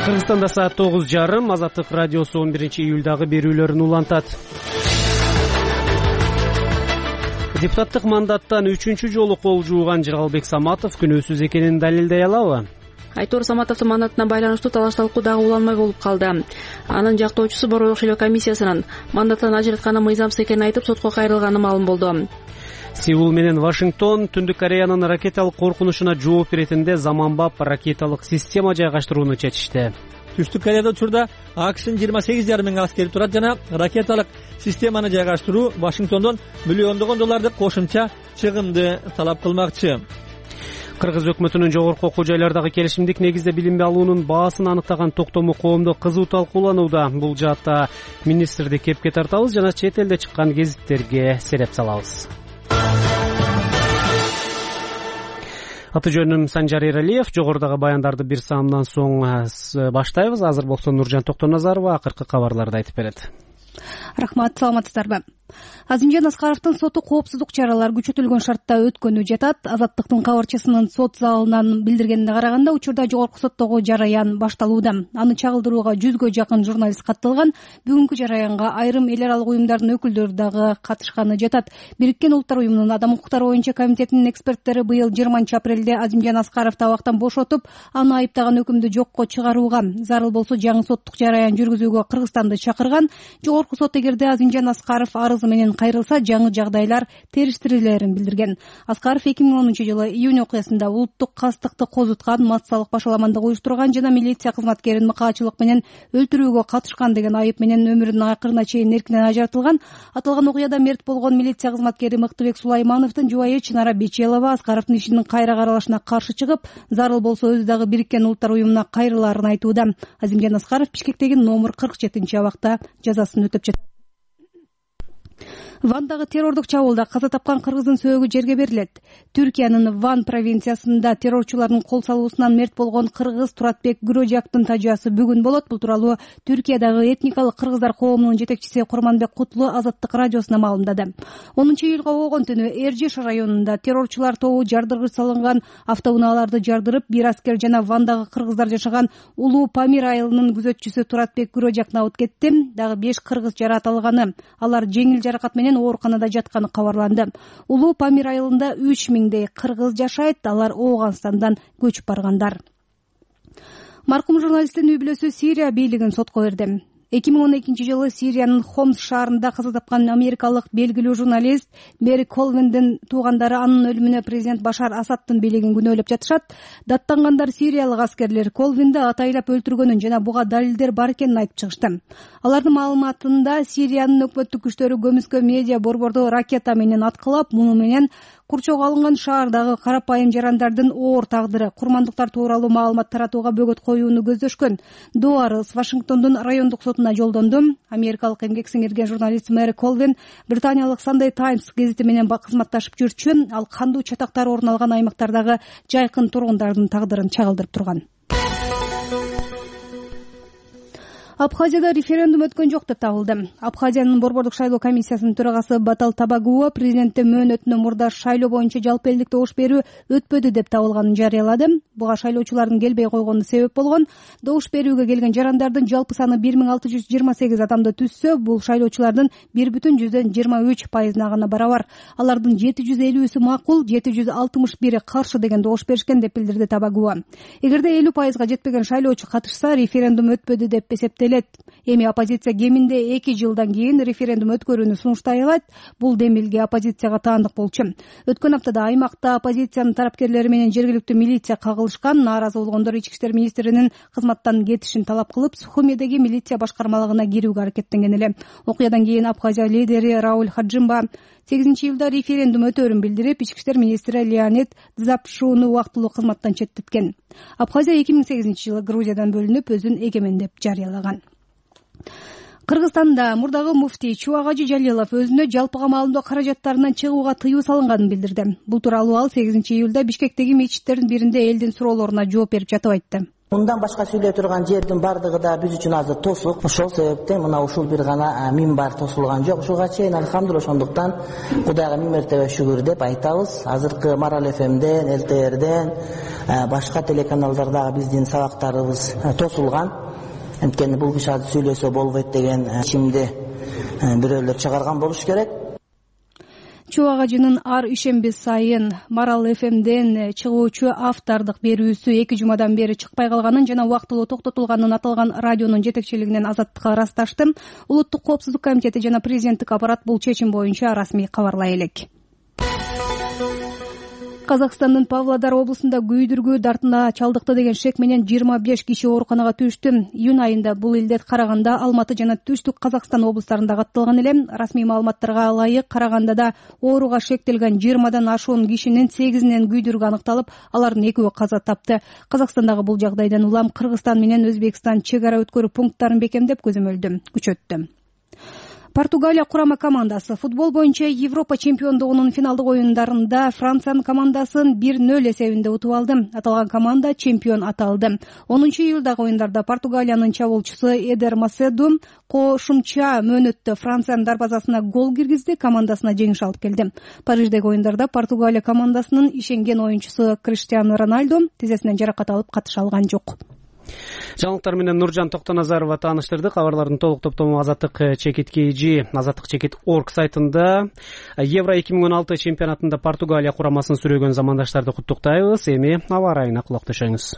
Кыргызстанда саат 9:30. Азаттык радиосу 11-июлдагы берүүлөрүн улантат. Депутаттык мандаттан 3-чү жолу кол жууган Жыргалбек Саматов күнөөсүз экенин далилдей алабы? Айтор Саматовдун мандатына байланыштуу талаш-талкуу дагы уланмай болуп калды. Анын жактоочусу Борборлук шайлоо комиссиясынын мандаттан ажыратканы мыйзамсыз экенин айтып, сотко кайрылганы маалым болду. Сеул менен Вашингтон Түндүк Кореянын ракеталык коркунучуна жооп беретинде заманбап ракеталык система жайгаштырууну чечишти. Түштүк Кореяда учурда АКШнын 28,5 миң аскери турат жана ракеталык системаны жайгаштыруу Вашингтондон миллиондогон доллардык кошумча чыгымды талап кылмакчы. Кыргыз өкмөтүнүн жогорку окуу жайлардагы келишимдик негизде билим алуунун баасын аныктаган токтому коомдо кызуу талкууланууда. Бул жаатта министрди кепке тартабыз жана чет элде чыккан гезиттерге сереп салабыз. Аты жөнүм Санжар Эралиев. Жогорудагы баяндарды бир саамдан соң баштайбыз. Азыр болсо Нуржан Токтоназарова акыркы кабарларды айтып берет. Рахмат, саламатсыздарбы? Азимжан Аскаровдун соту коопсуздук чаралар күчөтүлгөн шартта өткөнү жатат. Азаттыктын кабарчысынын сот залынан билдиргенине караганда, учурда жогорку соттогу жараян башталууда. Аны чагылдырууга 100гө жакын журналист катталган. Бүгүнкү жараянга айрым эл аралык уюмдардын өкүлдөрү дагы катышканы жатат. Бириккен Улуттар уюмунун Адам укуктары боюнча комитетинин эксперттери быйыл 20-апрелде Азимжан Аскаровду абактан бошотуп, аны айыптаган өкүмдү жокко чыгарууга, зарыл болсо жаңы соттук жараян жүргүзүүгө Кыргызстанды чакырган. Жогорку сот эгерде Азимжан Аскаров арызы менен кайрылса, жаңы жагдайлар териштирилерин билдирген. Аскаров 2010-жылы июнь окуясында улуттук кастыкты козуткан, массалык башаламандык уюштурган жана милиция кызматкерин мыкаачылык менен өлтүрүүгө катышкан деген айып менен өмүрүнүн акырына чейин эркинен ажыратылган. Аталган окуяда мерт болгон милиция кызматкери Мыктыбек Сулаймановдун жубайы Чынара Бечелова Аскаровдун ишинин кайра каралышына каршы чыгып, зарыл болсо өзү дагы Бириккен Улуттар уюмуна кайрылаарын айтууда. Азимжан Аскаров Бишкектеги номер 47-абакта жазасын өтөп жатат. Вандагы террордук чабуулда каза тапкан кыргыздын сөөгү жерге берилет. Түркиянын Ван провинциясында террорчулардын кол салуусунан мерт болгон кыргыз Туратбек Гүрөжактын тажыясы бүгүн болот. Бул тууралуу Түркиядагы этникалык кыргыздар коомунун жетекчиси Курманбек Кутлу Азаттык радиосуна маалымдады. 10-июлга болгон түнү Эржиш районунда террорчулар тобу жардыргыч салынган автоунааларды жардырып, бир аскер жана Вандагы кыргыздар жашаган Улуу Памир айылынын күзөтчүсү Туратбек Гүрөжактын алып кетти. Дагы 5 кыргыз жаракат алганы. Алар жеңил жаракат менен ооруканада жатканы кабарланды. Улуу Памир айылында 3000дей кыргыз жашайт. Алар Ооганстандан көчүп баргандар. Маркум журналисттин үй-бүлөсү Сирия бийлигин сотко берди. 2012-жылы Сириянын Хомс шаарында каза тапкан америкалык белгилүү журналист Бери Колвиндин туугандары анын өлүмүнө президент Башар Асадтын бийлигин күнөөлөп жатышат. Даттангандар сириялык аскерлер Колвинди атайлап өлтүргөнүн жана буга далилдер бар экенин айтып чыгышты. Алардын маалыматында Сириянын өкмөттүк күчтөрү көмүскө медиа борборду ракета менен аткылап, муну менен курчоого алынган шаардагы карапайым жарандардын оор тагдыры, курмандыктар тууралуу маалымат таратууга бөгөт коюуну көздөшкөн. Доо арыз Вашингтондун райондук сотуна жолдонду. Америкалык эмгек сиңирген журналист Мэри Колвин Британиялык Sunday Times гезити менен кызматташып жүрчү. Ал кандуу чатактар орун алган аймактардагы жайкын тургундардын тагдырын чагылдырып турган. Абхазияда референдум өткөн жок деп табылды. Абхазиянын борбордук шайлоо комиссиясынын төрагасы Батал Табагуа президенттин мөөнөтүнө мурда шайлоо боюнча жалпы элдик добуш берүү өтпөдү деп табылганын жарыялады. Буга шайлоочулардын келбей койгону себеп болгон. Добуш берүүгө келген жарандардын жалпы саны 1628 адамды түзсө, бул шайлоочулардын 1,23%-на гана барабар. Алардын 750-сү макул, 761 каршы деген добуш беришкен деп билдирди Табагуа. Эгерде 50%-га жетпеген шайлоочу катышса, референдум өтпөдү деп эсептелет. Эми оппозиция кеминде 2 жылдан кийин референдум өткөрүүнү сунуштай алат. Бул демилге оппозицияга таандык болчу. Өткөн аптада аймакта оппозициянын тарапкерлери менен жергиликтүү милиция кагылышкан. Нааразы болгондор ички иштер министринин кызматтан кетишин талап кылып, Сухумедеги милиция башкармалыгына кирүүгө аракеттенген эле. Окуядан кийин Абхазия лидери Рауль Хаджимба 8-июлда референдум өтөөрүн билдирип, ички иштер министри Леонид Дзапшууну убактылуу кызматтан четтеткен. Абхазия 2008-жылы Грузиядан бөлүнүп, өзүн эгемен деп жарыялаган. Кыргызстанда мурдагы муфтий Чубагажы Жалилов өзүнө жалпыга маалымдоо каражаттарынан чыгууга тыюу салынганын билдирди. Бул тууралуу ал 8-июлда Бишкектеги мечиттердин биринде элдин суроолоруна жооп берип жатып айтты. Мындан башка сүйлөй турган жердин бардыгы да биз үчүн азыр тосук. Ошол себептен мына ушул бир гана минбар тосулган жок. Ушуга чейин алхамдулилла, ошондуктан Кудайга миң мертебе шүгүр деп айтабыз. Азыркы Марал ФМден, ЛТРден, башка телеканалдардагы биздин сабактарыбыз тосулган. Анткени бул киши азыр сүйлөсө болбойт деген чимди бирөөлөр чыгарган болуш керек. Чубак ажынын ар ишемби сайын Марал ФМден чыгуучу автордук берүүсү 2 жумадан бери чыкпай калганын жана убактылуу токтотулганын аталган радионун жетекчилигинен Азаттыкка ырасташты. Улуттук коопсуздук комитети жана президенттик аппарат бул чечим боюнча расмий кабарлай элек. Казакстандын Павлодар облусунда күйдүргү дартына чалдыкты деген шек менен 25 киши ооруканага түштү. Июнь айында бул илдет Караганда, Алматы жана Түштүк Казакстан облустарында катталган эле. Расмий маалыматтарга ылайык, Карагандада ооруга шектелген 20дан ашуун кишинин 8-инен күйдүргү аныкталып, алардын 2-өө каза тапты. Казакстандагы бул жагдайдан улам Кыргызстан менен Өзбекстан чек ара өткөрүү пункттарын бекемдеп көзөмөлдө күчөттү. Португалия курама командасы футбол боюнча Европа чемпиондугунун финалдык оюндарында Франциянын командасын 1-0 эсебинде утуп алды. Аталган команда чемпион аталды. 10-июлдагы оюндарда Португалиянын чабуулчусу Эдер Маседу кошумча мөөнөттө Франциянын дарбазасына гол киргизди, командасына жеңиш алып келди. Париждеги оюндарда Португалия командасынын ишенген оюнчусу Криштиану Роналду тизесинен жаракат алып катыша алган жок. Жаңылыктар менен Нуржан Токтоназарова тааныштырды. Кабарлардын толук топтому Азаттык чекит KG, Азаттык чекит org сайтында. Евро 2016 чемпионатында Португалия курамасын сүрөгөн замандаштарды куттуктайбыз. Эми аба ырайына кулак төшөңүз.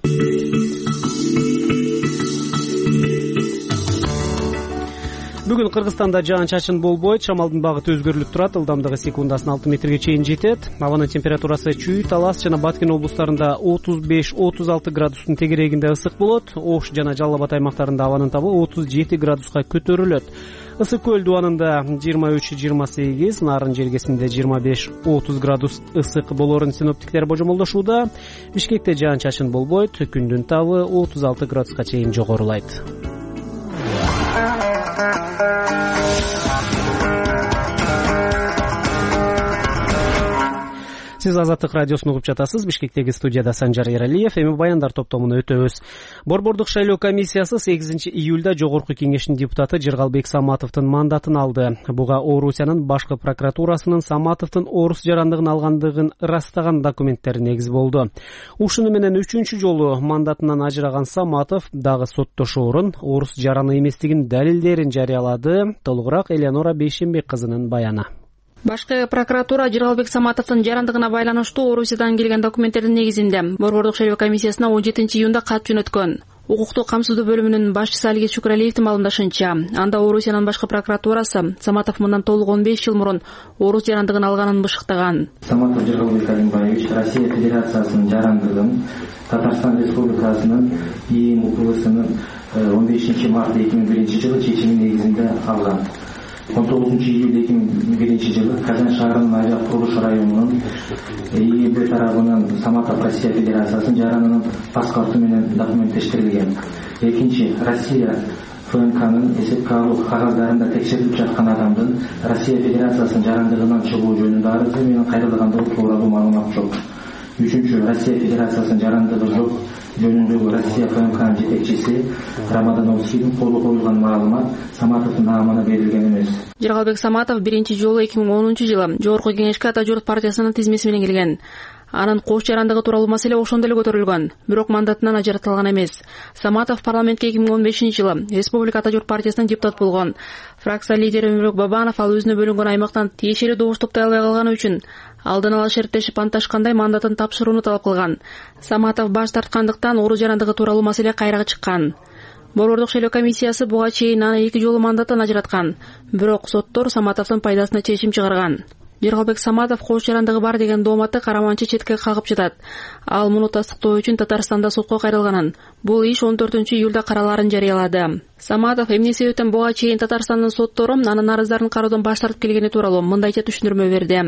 Бүгүн Кыргызстанда жаан-чачын болбойт, шамалдын багыты өзгөрүлүп турат, ылдамдыгы секундасына 6 метрге чейин жетет. Абанын температурасы Чүй, Талас жана Баткен облустарында 35-36 градустун тегерегинде ысык болот. Ош жана Жалал Абад аймактарында абанын табы 37 градуска көтөрүлөт. Ысык көл дубанында 23-28, Нарын жергесинде 25-30 градус ысык болорун синоптиктер божомолдошууда. Бишкекте жаан-чачын болбойт, күндүн табы 36 градуска чейин жогорулайт. Сиз Азаттык радиосун угуп жатасыз. Бишкектеги студияда Санжар Эралиев. Эми баяндар топтомуна өтөбүз. Борбордук шайлоо комиссиясы 8 июлда Жогорку кеңештин депутаты Жыргалбек Саматовдун мандатын алды. Буга Орусиянын башкы прокуратурасынын Саматовдун орус жарандыгын алгандыгын ырастаган документтери негиз болду. Ушуну менен 3-чү жолу мандатынан ажыраган Саматов дагы соттошоорун, орус жараны эместигин далилдерин жарыялады. Толугураак Элеонора Бейшенбек кызынын баяны. Башкы прокуратура Жыргалбек Саматовдун жарандыгына байланыштуу Орусиядан келген документтердин негизинде Борбордук шайлоо комиссиясына 17 июнда кат жөнөткөн. Укуктук камсыздоо бөлүмүнүн башчысы Алигет Шүкүралиевдин маалымдашынча, анда Орусиянын башкы прокуратурасы Саматов мындан толук 15 жыл мурун орус жарандыгын алганын бышыктаган. Саматов Жыргалбек Алимбаевич Россия Федерациясынын жарандыгын Татарстан Республикасынын ИИМ УКМСынын 15 март 2001 жылы чечими негизинде алган. 19 июль 2001 жылы Казан шаарынын Айжак курулуш районунун ИИБ тарабынан Саматов Россия Федерациясынын жаранынын паспорту менен документтештирилген. Экинчи, Россия ФНКнын эсепке алуу кагаздарында текшерилип жаткан адамдын Россия Федерациясынын жарандыгынан чыгуу жөнүндө арызы менен кайрылгандыгы тууралуу маалымат жок. Үчүнчү, Россия Федерациясынын жарандыгы жок жөнүндөгү Россия ФНКнын жетекчиси Рамадановскийдин колу коюлган маалымат Саматовдун наамына берилген эмес. Жыргалбек Саматов биринчи жолу 2010 жылы Жогорку кеңешке Ата журт партиясынын тизмеси менен келген. Анын кош жарандыгы тууралуу маселе ошондо эле көтөрүлгөн, бирок мандатынан ажыратылган эмес. Саматов парламентке 2015 жылы Республика Ата журт партиясынын депутат болгон. Фракция лидери Өмүрбек Бабанов ал өзүнө бөлүнгөн аймактан тиешелүү добуш топтой албай калганы үчүн алдын ала шерттешип анташкандай мандатын тапшырууну талап кылган. Саматов баш тарткандыктан орус жарандыгы тууралуу маселе кайрага чыккан. Борбордук шайлоо комиссиясы буга чейин аны 2 жолу мандаттан ажыраткан, бирок соттор Саматовдун пайдасына чечим чыгарган. Жыргалбек Саматов кош жарандыгы бар деген дооматты караманчы четке кагып жатат. Ал муну тастыктоо үчүн Татарстанда сотко кайрылганын. Бул иш 14 июлда караларын жарыялады. Саматов эмне себептен буга чейин Татарстандын соттору анын арыздарын кароодон баш тартып келгени тууралуу мындайча түшүндүрмө берди.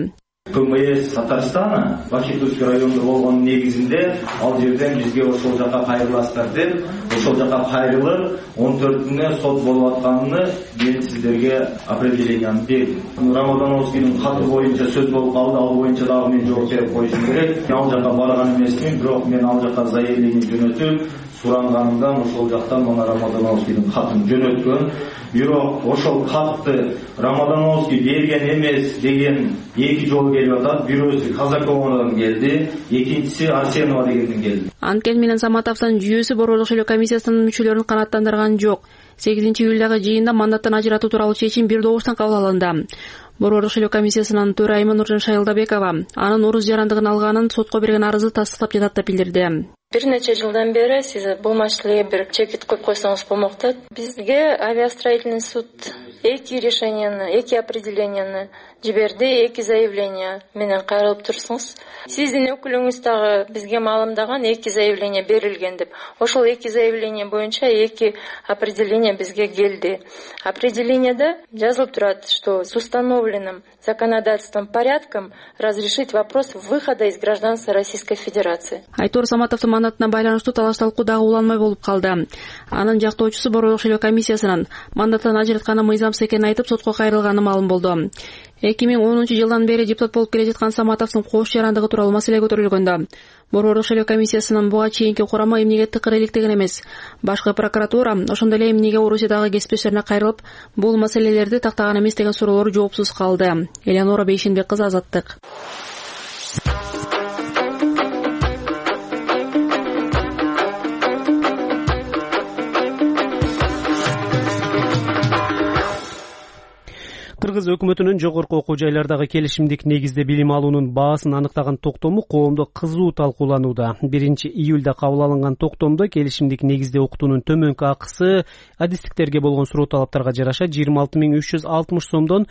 КМС Татарстана Башкирский районунда болгон негизинде ал жерден бизге ошол жака кайрыласыздар деп, ошол жака кайрылып 14-үнө сот болуп атканын мен сиздерге определенияны бердим. Рамадановскийдин каты боюнча сөз болуп калды, ал боюнча дагы мен жооп берип коюшум керек. Ал жака барган эмесмин, бирок мен ал жака заявление жөнөтүп, суранганымдан ошол жактан мына Рамадановскийдин катын жөнөткөн. Бирок ошол катты Рамадановский берген эмес деген эки жол келип атат. Бирөөсү Казаковандан келди, экинчиси Арсенова дегенден келди. Анткени менен Саматовдун жүйөсү Борбордук шайлоо комиссиясынын мүчөлөрүн канааттандырган жок. 8-июлдагы жыйында мандаттан ажыратуу тууралуу чечим бир добуштан кабыл алынды. Борбордук шайлоо комиссиясынын төрайымы Нуржан Шайылдабекова анын орус жарандыгын алганын сотко берген арызы тастыктап жатат деп билдирди. Бир нече жылдан бери сиз бул маселеге бир чекит коюп койсоңуз болмок да. Бизге авиастроительный суд эки решенияны, эки определенияны жиберди, эки заявление менен кайрылып турсуңуз. Сиздин өкүлүңүз дагы бизге маалымдаган эки заявление берилген деп. Ошол эки заявление боюнча эки определение бизге келди. Определениеде жазылып турат, что с установленным законодательством порядком разрешить вопрос выхода из гражданства Российской Федерации. Айтор Саматовдун мандатына байланыштуу талаш-талкуу дагы уланмай болуп калды. Анын жактоочусу Борбордук шайлоо комиссиясынын мандаттан ажыратканы мыйзамсыз экенин айтып сотко кайрылганы маалым болду. 2010-жылдан бери депутат болуп келе жаткан Саматовдун кош жарандыгы тууралуу маселе көтөрүлгөндө Борбордук шайлоо комиссиясынын буга чейинки курамы эмнеге тыкыр электеген эмес. Башкы прокуратура ошондой эле эмнеге Орусиядагы кесиптештерине кайрылып, бул маселелерди тактаган эмес деген суроолор жоопсуз калды. Элеонора Бейшенбек кызы, Азаттык. Кыргыз өкмөтүнүн жогорку окуу жайлардагы келишимдик негизде билим алуунун баасын аныктаган токтому коомдо кызуу талкууланууда. 1-июлда кабыл алынган токтомдо келишимдик негизде окутуунун төмөнкү акысы адистиктерге болгон суроо талаптарга жараша 26.360 сомдон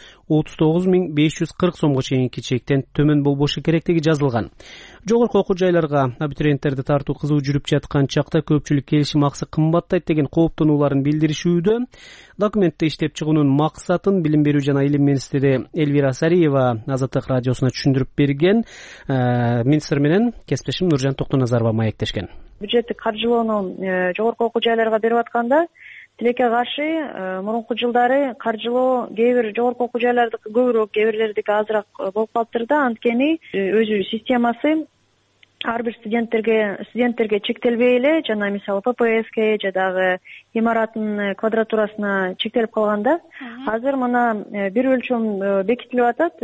39.540 сомго чейинки чектен төмөн болбошу керектиги жазылган. Жогорку окуу жайларга абитуриенттерди тартуу кызуу жүрүп жаткан чакта көпчүлүк келишим акысы кымбаттайт деген кооптонууларын билдиришүүдө. Документти иштеп чыгуунун максатын билим берүү жана илим министри Эльвира Сариева Азаттык радиосуна түшүндүрүп берген. Министр менен кесиптешим Нуржан Токтоназарова маектешкен. Бюджеттик каржылоону жогорку окуу жайларга берип атканда тилекке каршы мурунку жылдары каржылоо кээ бир жогорку окуу жайлардыкы көбүрөөк, кээ бирлердики азыраак болуп калыптыр да. Анткени өзү системасы ар бир студенттерге чектелбей эле жана мисалы ППСке же дагы имараттын квадратурасына чектелип калганда азыр мына бир өлчөм бекитилип атат.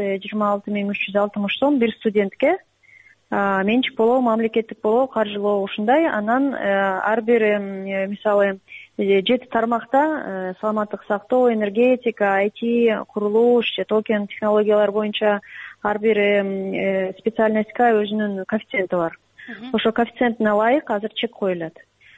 26.360 сом бир студентке менчик болобу, мамлекеттик болобу каржылоо ушундай. Анан ар бир мисалы 7 тармакта саламаттык сактоо, энергетика, IT, курулуш, токен технологиялар боюнча ар бир специальностька өзүнүн коэффициенти бар. Ошо коэффициентине ылайык азыр чек коюлат.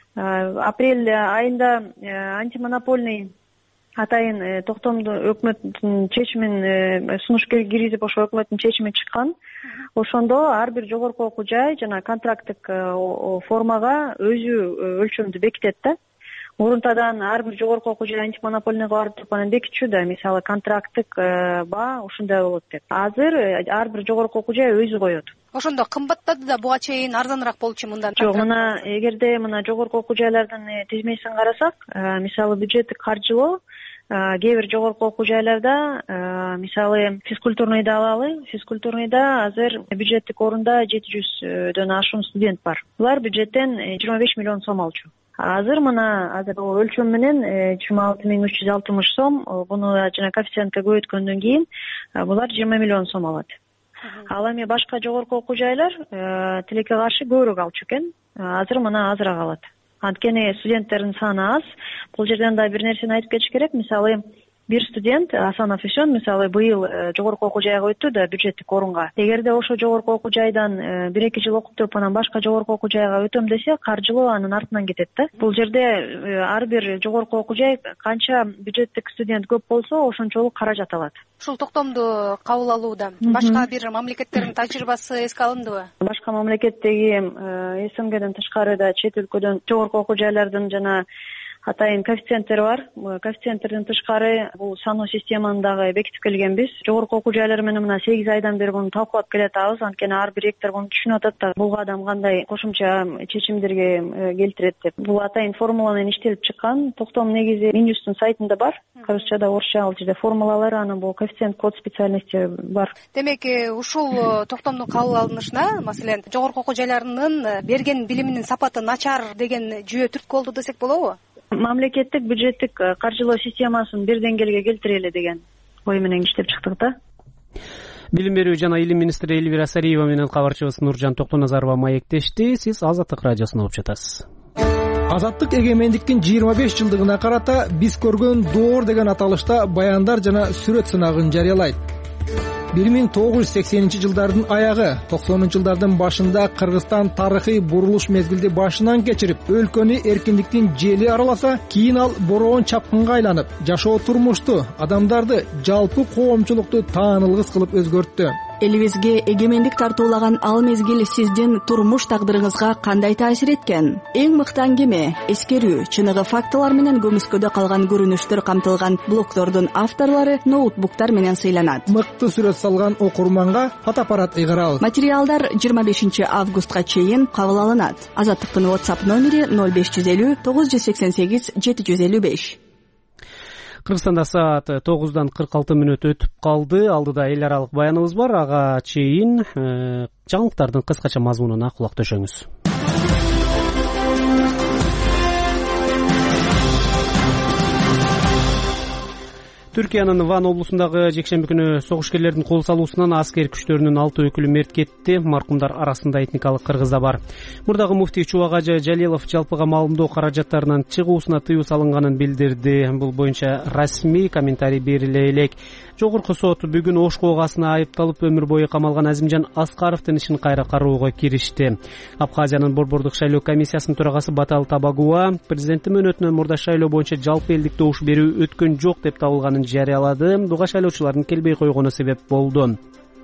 Апрель айында антимонопольный атайын токтомду өкмөттүн чечимин сунуш киргизип, ошо өкмөттүн чечими чыккан. Ошондо ар бир жогорку окуу жай жана контракттык формага өзү өлчөмдү бекитет да. Мурунтадан ар бир жогорку окуу жай антимонопольныйга барып туруп анан бекитчү да, мисалы контракттык баа ушундай болот деп. Азыр ар бир жогорку окуу жай өзү коет. Ошондо кымбаттады да буга чейин арзаныраак болчу мындан? Жок, мына эгерде мына жогорку окуу жайлардын тизмесин карасак, мисалы бюджеттик каржылоо кээ бир жогорку окуу жайларда мисалы физкультурныйды алалы. Физкультурныйда азыр бюджеттик орунда 700дөн ашуун студент бар. Булар бюджеттен 25 миллион сом алчу. Азыр өлчөм менен 26.360 сом, буну жана коэффициентке көбөйткөндөн кийин булар 20 миллион сом алат. Ал эми башка жогорку окуу жайлар тилекке каршы көбүрөөк алчу экен. Азыр мына азыраак алат. Анткени студенттердин саны аз. Бул жерден да бир нерсени айтып кетиш керек. Мисалы бир студент Асанов Ишон мисалы быйыл жогорку окуу жайга өттү да бюджеттик орунга. Эгерде ошо жогорку окуу жайдан 1-2 жыл окуп туруп анан башка жогорку окуу жайга өтөм десе, каржылоо анын артынан кетет да. Бул жерде ар бир жогорку окуу жай канча бюджеттик студент көп болсо, ошончолук каражат алат. Ушул токтомду кабыл алууда башка бир мамлекеттердин тажрыйбасы эске алындыбы? Башка мамлекеттеги СНГден тышкары да чет өлкөдөн жогорку окуу жайлардын жана атайын коэффициенттер бар. Коэффициенттерден тышкары бул саноо системаны дагы бекитип келгенбиз. Жогорку окуу жайлар менен мына 8 айдан бери муну талкуулап келатабыз. Анткени ар бир ректор муну түшүнүп атат да, бул кадам кандай кошумча чечимдерге келтирет деп. Бул атайын формула менен иштелип чыккан. Токтом негизи Минюстун сайтында бар. Кыргызчада, орусча ал жерде формулалар, анан бул коэффициент код специальности бар. Демек, ушул токтомдун кабыл алынышына, маселен, жогорку окуу жайларынын берген билиминин сапаты начар деген жүйө түрткү болду десек болобу? Мамлекеттик бюджеттик каржылоо системасын бир деңгээлге келтирели деген ой менен иштеп чыктык да. Билим берүү жана илим министри Элвира Сариева менен кабарчыбыз Нуржан Токтоназарова маектешти. Сиз Азаттык радиосун угуп жатасыз. Азаттык эгемендиктин 25 жылдыгына карата биз көргөн доор деген аталышта баяндар жана сүрөт сынагын жарыялайт. 1980-жылдардын аягы, 90-жылдардын башында Кыргызстан тарыхый бурулуш мезгилди башынан кечирип, өлкөнү эркиндиктин жели араласа, кийин ал бороон чапкынга айланып, жашоо турмушту, адамдарды, жалпы коомчулукту таанылгыс кылып өзгөрттү. Элибизге эгемендик тартуулаган ал мезгил сиздин турмуш тагдырыңызга кандай таасир эткен? Эң мыкты аңгеме, эскерүү, чыныгы фактылар менен көмүскөдө калган көрүнүштөр камтылган блогдордун авторлору ноутбуктар менен сыйланат. Мыкты сүрөт салган окурманга фотоаппарат ыйгарабыз. Материалдар 25 августка чейин кабыл алынат. Азаттыктын WhatsApp номери 0550 988 755. Кыргызстанда саат 9:46 өтүп калды. Алдыда эл аралык баяныбыз бар. Ага чейин жаңылыктардын кыскача мазмунуна кулак төшөңүз. Түркиянын Ван облусундагы жекшемби күнү согушкерлердин кол салуусунан аскер күчтөрүнүн 6 өкүлү мерт кетти. Маркумдар арасында этникалык кыргыз да бар. Мурдагы муфтий Чубагажы Жалилов жалпыга маалымдоо каражаттарынын чыгуусуна тыюу салынганын билдирди. Бул боюнча расмий комментарий бериле элек. Жогорку сот бүгүн Ош коогасына айыпталып өмүр бою камалган Азимжан Аскаровдун ишин кайра кароого киришти. Абхазиянын борбордук шайлоо комиссиясынын төрагасы Батал Табагуа президенттин мөөнөтүнөн мурда шайлоо боюнча жалпы элдик добуш берүү өткөн жок деп табылганын жарыялады. Буга шайлоочулардын келбей койгону себеп болду.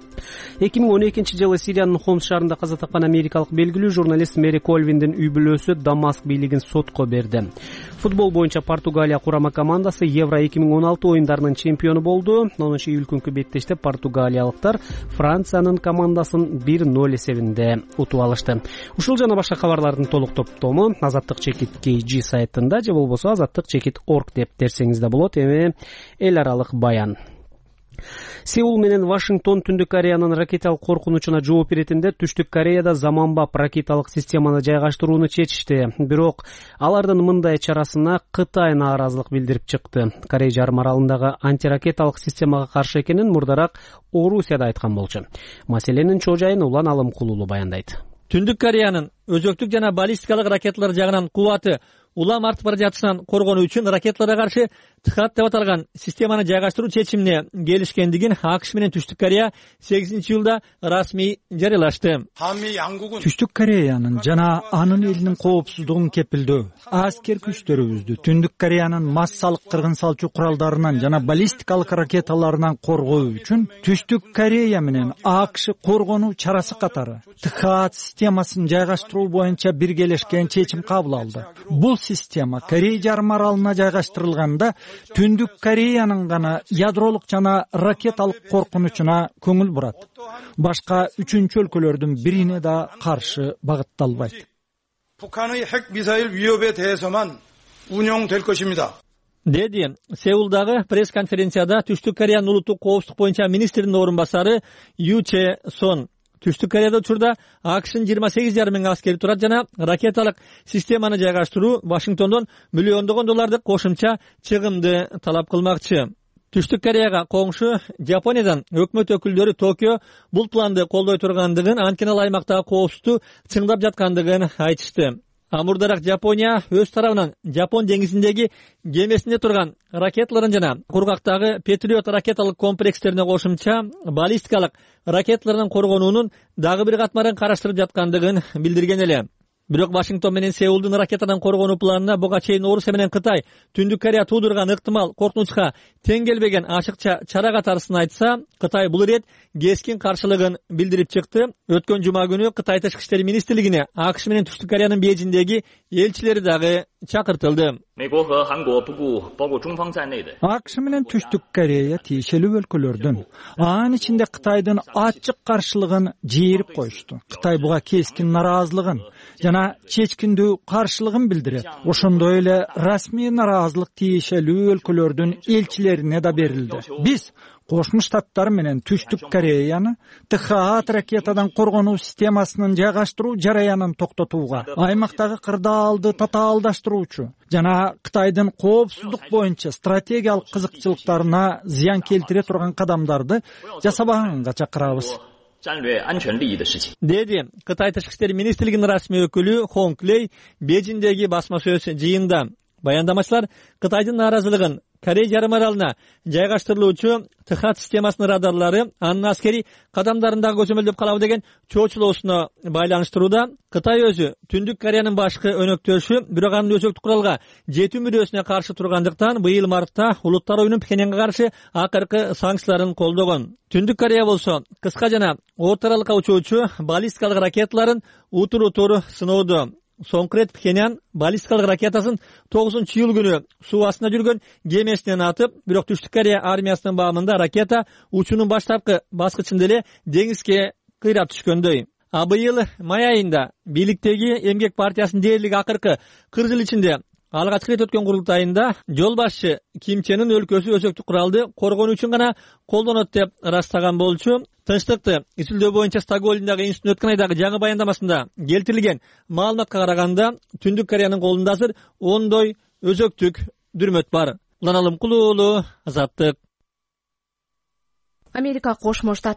2012-жылы Сириянын Хомс шаарында каза тапкан америкалык белгилүү журналист Мэри Колвиндин үй бүлөсү Дамаск бийлигин сотко берди. Футбол боюнча Португалия курама командасы Евро 2016 оюндарынын чемпиону болду. 10-июль күнкү беттеште португалиялыктар Франциянын командасын 1-0 эсебинде утуп алышты. Ушул жана башка кабарлардын толук топтому Azattik.kg сайтында же болбосо Azattik.org деп терсеңиз да болот. Эми эл аралык баян. Сеул менен Вашингтон Түндүк Кореянын ракеталык коркунучуна жооп беретинде Түштүк Кореяда заманбап ракеталык системаны жайгаштырууну чечишти. Бирок алардын мындай чарасына Кытай нааразылык билдирип чыкты. Корей жарым аралындагы антиракеталык системага каршы экенин мурдараак Орусия да айткан болчу. Маселенин чоо жайын Улан Алымкулуулу баяндайт. Түндүк Кореянын өзөктүк жана баллистикалык ракеталар жагынан кубаты улам артып бара жатышынан коргонуу үчүн ракеталарга каршы ТХАД деп аталган системаны жайгаштыруу чечимине келишкендигин АКШ менен Түштүк Корея 8-июлда расмий жарыялашты. Түштүк Кореянын жана анын элинин коопсуздугун кепилдөө, аскер күчтөрүбүздү Түндүк Кореянын массалык кыргын салчу куралдарынан жана баллистикалык ракеталарынан коргоо үчүн Түштүк Корея менен АКШ коргонуу чарасы катары ТХАД системасын жайгаштыруу боюнча биргелешкен чечим кабыл алды. Бул система Корей жарым аралына жайгаштырылганда Түндүк Кореянын гана ядролук жана ракеталык коркунучуна көңүл бурат. Башка үчүнчү өлкөлөрдүн бирине да каршы багытталбайт. 북한의 핵 미사일 위협에 대해서만 운용될 것입니다. Деди Сеулдагы пресс-конференцияда Түштүк Кореянын улуттук коопсуздук боюнча министринин орун басары Ю Че Сон. Түштүк Кореяда учурда АКШнын 28,5 миң аскери турат жана ракеталык системаны жайгаштыруу Вашингтондон миллиондогон долларды кошумча чыгымды талап кылмакчы. Түштүк Кореяга коңшу Жапониядан өкмөт өкүлдөрү Токио бул планды колдой тургандыгын, анткени ал аймактагы коопсуздукту чыңдап жаткандыгын айтышты. Мурдараак Жапония өз тарабынан Жапон деңизиндеги кемесинде турган ракеталарын жана кургактагы Патриот ракеталык комплекстерине кошумча баллистикалык ракеталардан коргонуунун дагы бир катмарын караштырып жаткандыгын билдирген эле. Бирок Вашингтон менен Сеулдун ракетадан коргонуу планына буга чейин Орусия менен Кытай Түндүк Корея туудурган ыктымал коркунучка тең келбеген ачыкча чара катарысын айтса, Кытай бул ирет кескин каршылыгын билдирип чыкты. Өткөн жума күнү Кытай Тышкы иштер министрлигине АКШ менен Түштүк Кореянын Бейжиңдеги элчилери дагы чакыртылды. АКШ менен Түштүк Корея тиешелүү өлкөлөрдүн, анын ичинде Кытайдын ачык каршылыгын жийирип коюшту. Кытай буга кескин нараазылыгын жана чечкиндүү каршылыгын билдирет. Ошондой эле расмий нараазылык тиешелүү өлкөлөрдүн элчилерине да берилди. Биз Кошмо Штаттар менен Түштүк Кореяны ТХАТ ракетадан коргонуу системасынын жайгаштыруу жараянын токтотууга, аймактагы кырдаалды татаалдаштыруучу жана Кытайдын коопсуздук боюнча стратегиялык кызыкчылыктарына зыян келтире турган кадамдарды жасабаганга чакырабыз, деди Кытай Тышкы иштер министрлигинин расмий өкүлү Хонг Лей Бейжиңдеги басма сөз жыйында. Баяндамачылар Кытайдын нааразылыгын Корей жарым аралына жайгаштырылуучу ТХАТ системасынын радарлары анын аскери кадамдарындагы көзөмөлдөп калабы деген чоочулоосуна байланыштырууда. Кытай өзү Түндүк Кореянын башкы өнөктөшү, бирок анын өзөктүк куралга жетүү мүрөсүнө каршы тургандыктан быйыл мартта Улуттар оюнун Пхеньянга каршы акыркы санкцияларын колдогон. Түндүк Корея болсо кыска жана орто аралыкка учуучу баллистикалык ракеталарын утур сыноодо. Соңку рет Пхеньян баллистикалык ракетасын 9-июль күнү суу астында жүргөн кемесинен атып, бирок Түштүк Корея армиясынын баамында ракета учуунун баштапкы баскычында эле деңизге кыйрап түшкөндөй. А быйыл май айында бийликтеги Эмгек партиясынын дээрлик акыркы 40 жыл ичинде алгачкы рет өткөн курултайында жол башчы Ким Ченин өлкөсү өзөктүк куралды коргонуу үчүн гана колдонот деп ырастаган болчу. Тынчтыкты изилдөө боюнча Стокгольмдагы институттун өткөн айдагы жаңы баяндамасында келтирилген маалыматка караганда Түндүк Кореянын колунда азыр 10 өзөктүк дүрмөт бар. Улан Алымкулуу уулу, Азаттык. Америка Кошмо Штат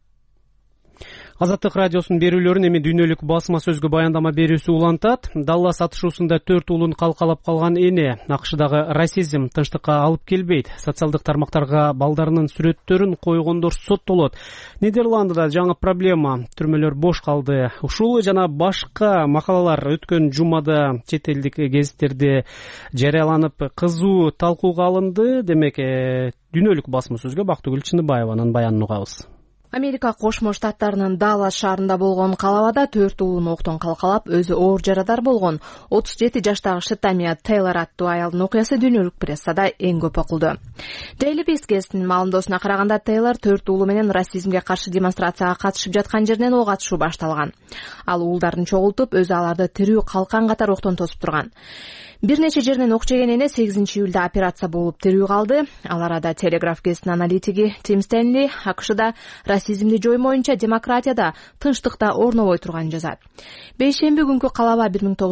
Азаттык радиосунун берүүлөрүн эми дүйнөлүк басма сөзгө баяндама берүүсү улантат. Даллас атышуусунда 4 уулун калкалап калган эне АКШдагы расизм тынчтыкка алып келбейт. Социалдык тармактарга балдарынын сүрөттөрүн койгондор соттолот. Нидерландыда жаңы проблема, түрмөлөр бош калды. Ушул жана башка макалалар өткөн жумада чет элдик гезиттерде жарыяланып кызуу талкууга алынды. Демек, дүйнөлүк басма сөзгө Бактыгүл Чыныбаеванын баянын угабыз. Америка Кошмо Штаттарынын Даллас шаарында болгон калабада 4 уулун октон калкалап өзү оор жарадар болгон 37 жаштагы Шитамия Тейлор аттуу аялдын окуясы дүйнөлүк прессада эң көп окулду. Daily Beast гезитинин маалымдоосуна караганда Тейлор 4 уулу менен расизмге каршы демонстрацияга катышып жаткан жеринен ок атышуу башталган. Ал уулдарын чогултуп, өзү аларды тирүү калкан катар октон тосуп турган. Бир нече жеринен ок жеген эне 8-июлда операция болуп тирүү калды. Ал арада Телеграф гезитинин аналитиги Тим Стенли АКШда расизмди жоймоюнча демократияда тынчтыкта орнобой турганын жазат. Бейшемби күнкү калаба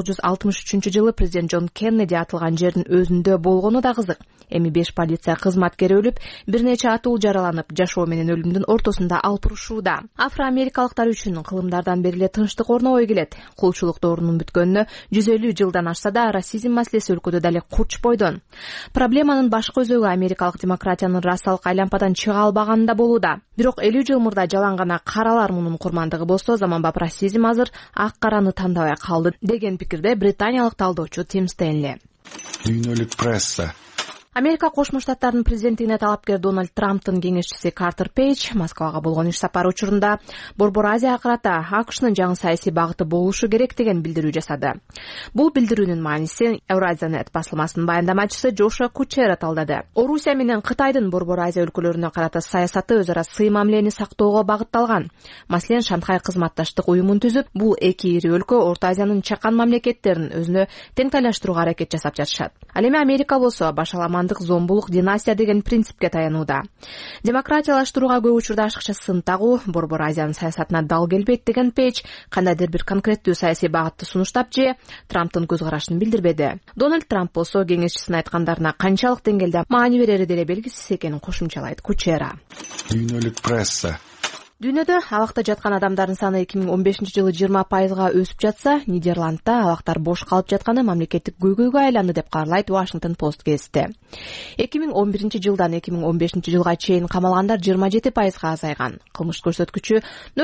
1963-жылы президент Джон Кеннеди атылган жердин өзүндө болгону да кызык. Эми 5 полиция кызматкери өлүп, бир нече атуу жараланып, жашоо менен өлүмдүн ортосунда алпурушууда. Афроамерикалыктар үчүн кылымдардан бери эле тынчтык орнобой келет. Кулчулук доорунун бүткөнүнө 150 жылдан ашса да расизм маселеси өлкөдө дале курч бойдон. Проблеманын башкы өзөгү америкалык демократиянын расалык айлампадан чыга албаганында болууда. Бирок 50 жыл мурда жалаң гана каралар мунун курмандыгы болсо, заманбап расизм азыр ак караны тандабай калды деген пикирде британиялык талдоочу Тим Стенли. Дүйнөлүк пресса. Америка Кошмо Штаттарынын президенттигине талапкер Дональд Трамптын кеңешчиси Картер Пейдж Москвага болгон иш сапары учурунда Борбор Азияга карата АКШнын жаңы саясий багыты болушу керек деген билдирүү жасады. Бул билдирүүнүн мааниси Евразия-нет басылмасынын баяндамачысы Джошуа Кучера талдады. Орусия менен Кытайдын Борбор Азия өлкөлөрүнө карата саясаты өз ара сый мамилени сактоого багытталган. Маселен, Шанхай кызматташтык уюмун түзүп, бул эки ири өлкө Орто Азиянын чакан мамлекеттерин өзүнө тең тайлаштырууга аракет жасап жатышат. Ал эми Америка болсо башаламандык, зомбулук, династия деген принципке таянууда. Демократиялаштырууга көп учурда ашыкча сын тагуу Борбор Азиянын саясатына дал келбейт деген Пейдж кандайдыр бир конкреттүү саясий багытты сунуштап же Трамптын көз карашын билдирбеди. Дональд Трамп болсо кеңешчисинин айткандарына канчалык деңгээлде маани берери деле белгисиз экенин кошумчалайт Кучера. Дүйнөлүк пресса. Дүйнөдө абакта жаткан адамдардын саны 2015-жылы 20%га өсүп жатса, Нидерландта абактар бош калып жатканы мамлекеттик көйгөйгө айланды деп каалайт Washington Post гезити. 2011-жылдан 2015-жылга чейин камалгандар 27%га азайган. Кылмыш көрсөткүчү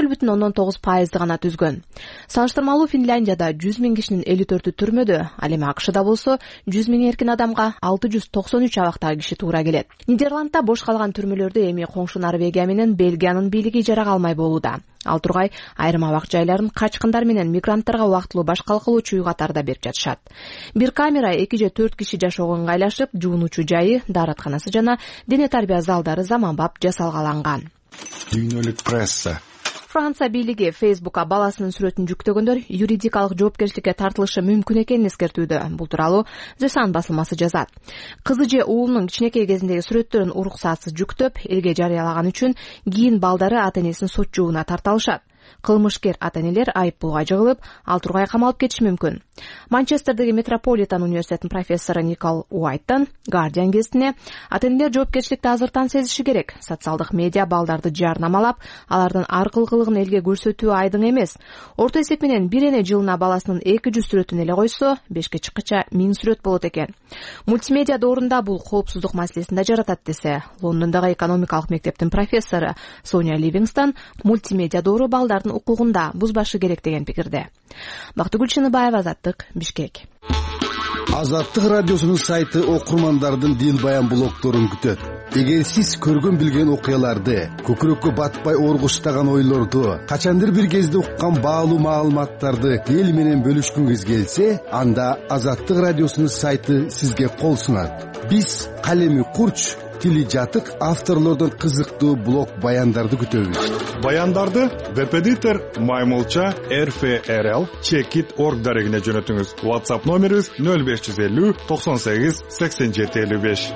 0,9%ды гана түзгөн. Салыштырмалуу Финляндияда 100 000 кишинин 54-ü түрмөдө, ал эми АКШда болсо 100 000 эркин адамга 693 абактагы киши туура келет. Нидерландта бош калган түрмөлөрдө эми коңшу Норвегия менен Бельгиянын бийлиги ижарага алмай болууда. Ал тургай айрым абак жайларын качкындар менен мигранттарга убактылуу башкалкылоочу үй катарда берип жатышат. Бир камера 2 же 4 киши жашоого ыңгайлашып, жуунуучу жайы, дааратканасы жана дене тарбия залдары заманбап жасалгаланган. Дүйнөлүк пресса. Франция бийлиги Facebook'a баласынын сүрөтүн жүктөгөндөр юридикалык жоопкерчиликке тартылышы мүмкүн экенин эскертүүдө. Бул тууралуу The Sun басылмасы жазат. Кызы же уулунун кичинекей кезиндеги сүрөттөрүн уруксатсыз жүктөп, элге жарыялаган үчүн кийин балдары ата-энесин сот жообуна тарталышат. Кылмышкер ата-энелер айыппулга жыгылып, ал тургай камалып кетиши мүмкүн. Манчестердеги Метрополитен университетинин профессору Никол Уайттан Guardian гезитине ата-энелер жоопкерчиликти азыртан сезиши керек. Социалдык медиа балдарды жарнамалап, алардын ар кылыгын элге көрсөтүү айдың эмес. Орто эсеп менен бир эне жылына баласынын 200 сүрөтүн эле койсо, 5ке чыккыча 1000 сүрөт болот экен. Мультимедиа доорунда бул коопсуздук маселесин да жаратат десе, Лондондогу экономикалык мектептин профессору Соня Ливингстон мультимедиа доору балдардын укугунда бузбашы керек деген пикирде. Бактыгүл Чыныбаева, Азаттык, Бишкек. Азаттык радиосунун сайты окурмандардын дил баян блогторун күтөт. Эгер сиз көргөн билген окуяларды, көкүрөккө батпай оргуштаган ойлорду, качандыр бир кезде уккан баалуу маалыматтарды эл менен бөлүшкүңүз келсе, анда Азаттык радиосунун сайты сизге кол сунат. Биз калеми курч, тили жатык авторлордун кызыктуу блог баяндарды күтөбүз. Баяндарды Веб-эдитор Маймылча RFRL Checkit.org дарегине жөнөтүңүз. WhatsApp номерибиз 0550 98 87 55.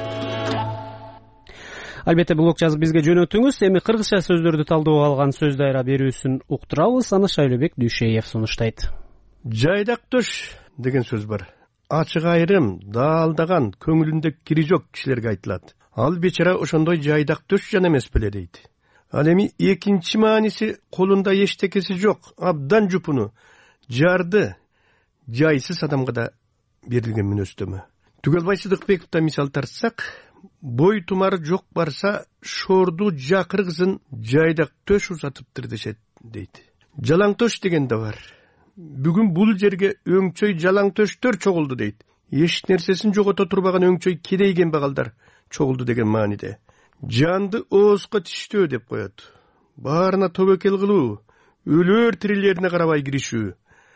Албетте блог жазып бизге жөнөтүңүз. Эми кыргызча сөздөрдү талдоого алган сөз дайра берүүсүн уктурабыз. Аны Шайлообек Дүйшеев сунуштайт. Жайдак төш деген сөз бар. Ачык айрым, даалдаган, көңүлүндө кири жок кишилерге айтылат. Ал бечара ошондой жайдак төш жана эмес беле дейт. Ал эми экинчи мааниси колунда эчтекеси жок, абдан жупуну, жарды, жайсыз адамга да берилген мүнөздөмө. Түгөлбай Сыдыкбековдон мисал тартсак, бой тумары жок барса, шорду жакыргызын жайдак төш узатыптыр дешет дейт. Жалаң төш деген да бар. Бүгүн бул жерге өңчөй жалаң төштөр чогулду дейт. Эч нерсесин жогото турбаган өңчөй кедейген багалдар чогулду деген мааниде. Жанды оозго тиштөө деп коет. Баарына тобокел кылуу, өлөр тирилерине карабай киришүү.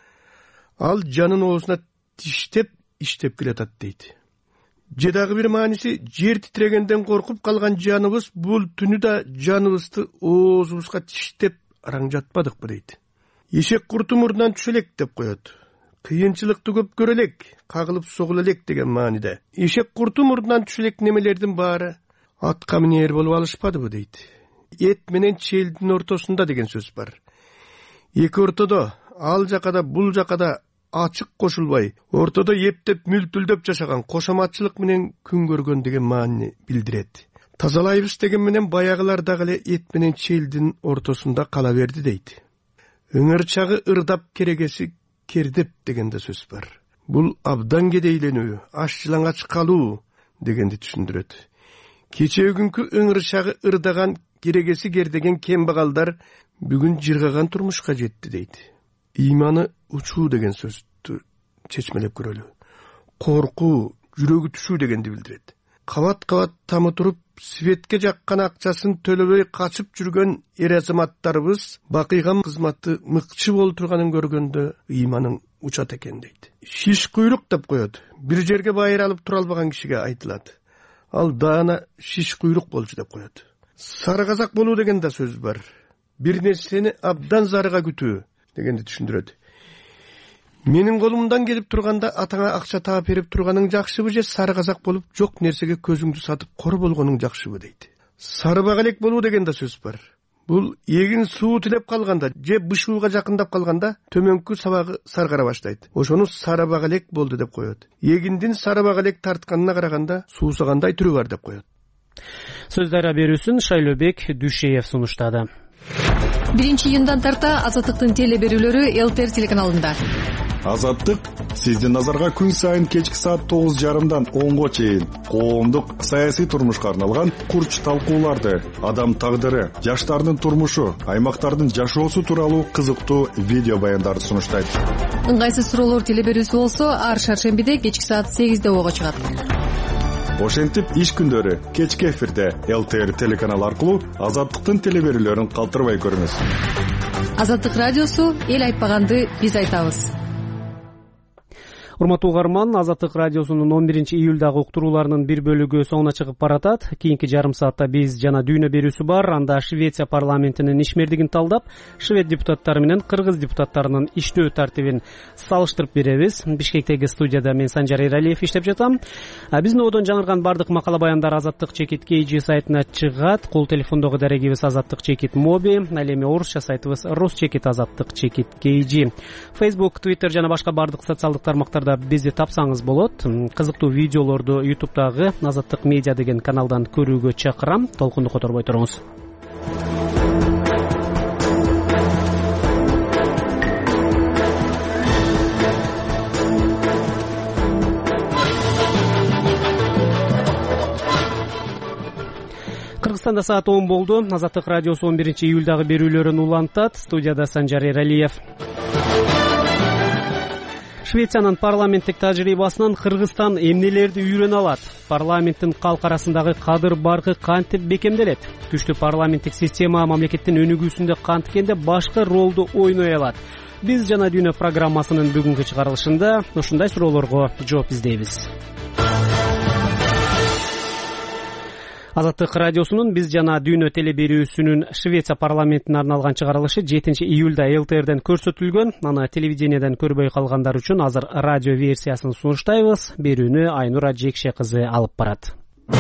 Ал жанын оозуна тиштеп, иштеп келатат дейт. Же дагы бир мааниси, жер титрегенден коркуп калган жаныбыз бул түнү да жаныбызды оозубузга тиштеп араң жатпадыкпы дейт. Эшек курту мурдунан түшө элек деп коет. Кыйынчылыкты көп көрө элек, кагылып согула элек деген мааниде. Эшек курту мурдунан түшө элек немелердин баары атка минер болуп алышпадыбы дейт. Эт менен челдин ортосунда деген сөз бар. Эки ортодо, ал жакада бул жакада ачык кошулбай, ортодо эптеп мүлтүлдөп жашаган кошоматчылык менен күн көргөн деген маанини билдирет. Тазалайбыз деген менен баягылар дагы эле эт менен челдин ортосунда кала берди дейт. Ыңырчагы ырдап керегеси кердеп деген да сөз бар. Бул абдан кедейленүү, аш жылаңач калуу дегенди түшүндүрөт. Кечеөгүнкү ыңырчагы ырдаган керегеси кердеген кембагалдар бүгүн жыргаган турмушка жетти дейт. Иманы учуу деген сөздү чечмелеп көрөлү. Коркуу, жүрөгү түшүү дегенди билдирет. Кабат-кабат тамы туруп, светке жаккан акчасын төлөбөй качып жүргөн эр азаматтарыбыз бакыйган кызматты мыкчы болуп турганын көргөндө ыйманың учат экен дейт. Шиш куйрук деп коет. Бир жерге байыр алып тура албаган кишиге айтылат. Ал даана шиш куйрук болчу деп коет. Сары казак болуу деген да сөз бар. Бир нерсени абдан зарыга күтүү дегенди түшүндүрөт. Менин колумдан келип турганда атаңа акча таап берип турганың жакшыбы же сары казак болуп жок нерсеге көзүңдү сатып кор болгонуң жакшыбы дейт. Сары багалек болуу деген да сөз бар. Бул эгин суу тилеп калганда же бышууга жакындап калганда төмөнкү сабагы саргара баштайт. Ошону сары багалек болду деп коет. Эгиндин сары багалек тартканына караганда суусагандай түрү бар деп коет. Сөз дайра берүүсүн Шайлообек Дүйшеев сунуштады. 1-июндан тарта Азаттыктын теле берүүлөрү ЛТР телеканалында. Азаттык сиздин назарга күн сайын кечки саат 9:30дан 10го чейин коомдук саясий турмушка арналган курч талкууларды, адам тагдыры, жаштардын турмушу, аймактардын жашоосу тууралуу кызыктуу видео баяндарды сунуштайт. Ыңгайсыз суроолор теле берүүсү болсо ар шаршембиде кечки саат 8де ого чыгат. Ошентип иш күндөрү кечки эфирде ЛТР телеканал аркылуу Азаттыктын теле берүүлөрүн калтырбай көрүңүз. Азаттык радиосу эл айтпаганды биз айтабыз. Урматтуу угарман, Азаттык радиосунун 11-июлдагы уктурууларынын бир бөлүгү соңуна чыгып баратат. Кийинки жарым саатта биз жана дүйнө берүүсү бар. Анда Швеция парламентинин ишмердигин талдап, швед депутаттары менен кыргыз депутаттарынын иштөө тартибин салыштырып беребиз. Бишкектеги студияда мен Санжар Эралиев иштеп жатам. Биздин одон жаңырган бардык макала баяндар Азаттык.kg сайтына чыгат. Кол телефондогу дарегибиз Азаттык.моби, ал эми орусча сайтыбыз Азаттык.kg. Facebook, Twitter жана башка бардык социалдык тармактар бизди тапсаңыз болот. Кызыктуу видеолорду YouTube'дагы Азаттык медиа деген каналдан көрүүгө чакырам. Толкунду которбой туруңуз. Кыргызстанда саат 10 болду. Азаттык радиосу 11-июлдагы берүүлөрүн улантат. Студияда Санжар Эралиев. Швециянын парламенттик тажрыйбасынан Кыргызстан эмнелерди үйрөнө алат? Парламенттин калк арасындагы кадыр баркы кантип бекемделет? Күчтүү парламенттик система мамлекеттин өнүгүүсүндө канткенде башкы ролду ойной алат? Биз жана дүйнө программасынын бүгүнкү чыгарылышында ушундай суроолорго жооп издейбиз. Азаттык радиосунун биз жана дүйнө теле берүүсүнүн Швеция парламентине арналган чыгарылышы 7-июлда ЛТРден көрсөтүлгөн. Аны телевидениеден көрбөй калгандар үчүн азыр радио версиясын сунуштайбыз. Берүүнү Айнура Жекше кызы алып барат.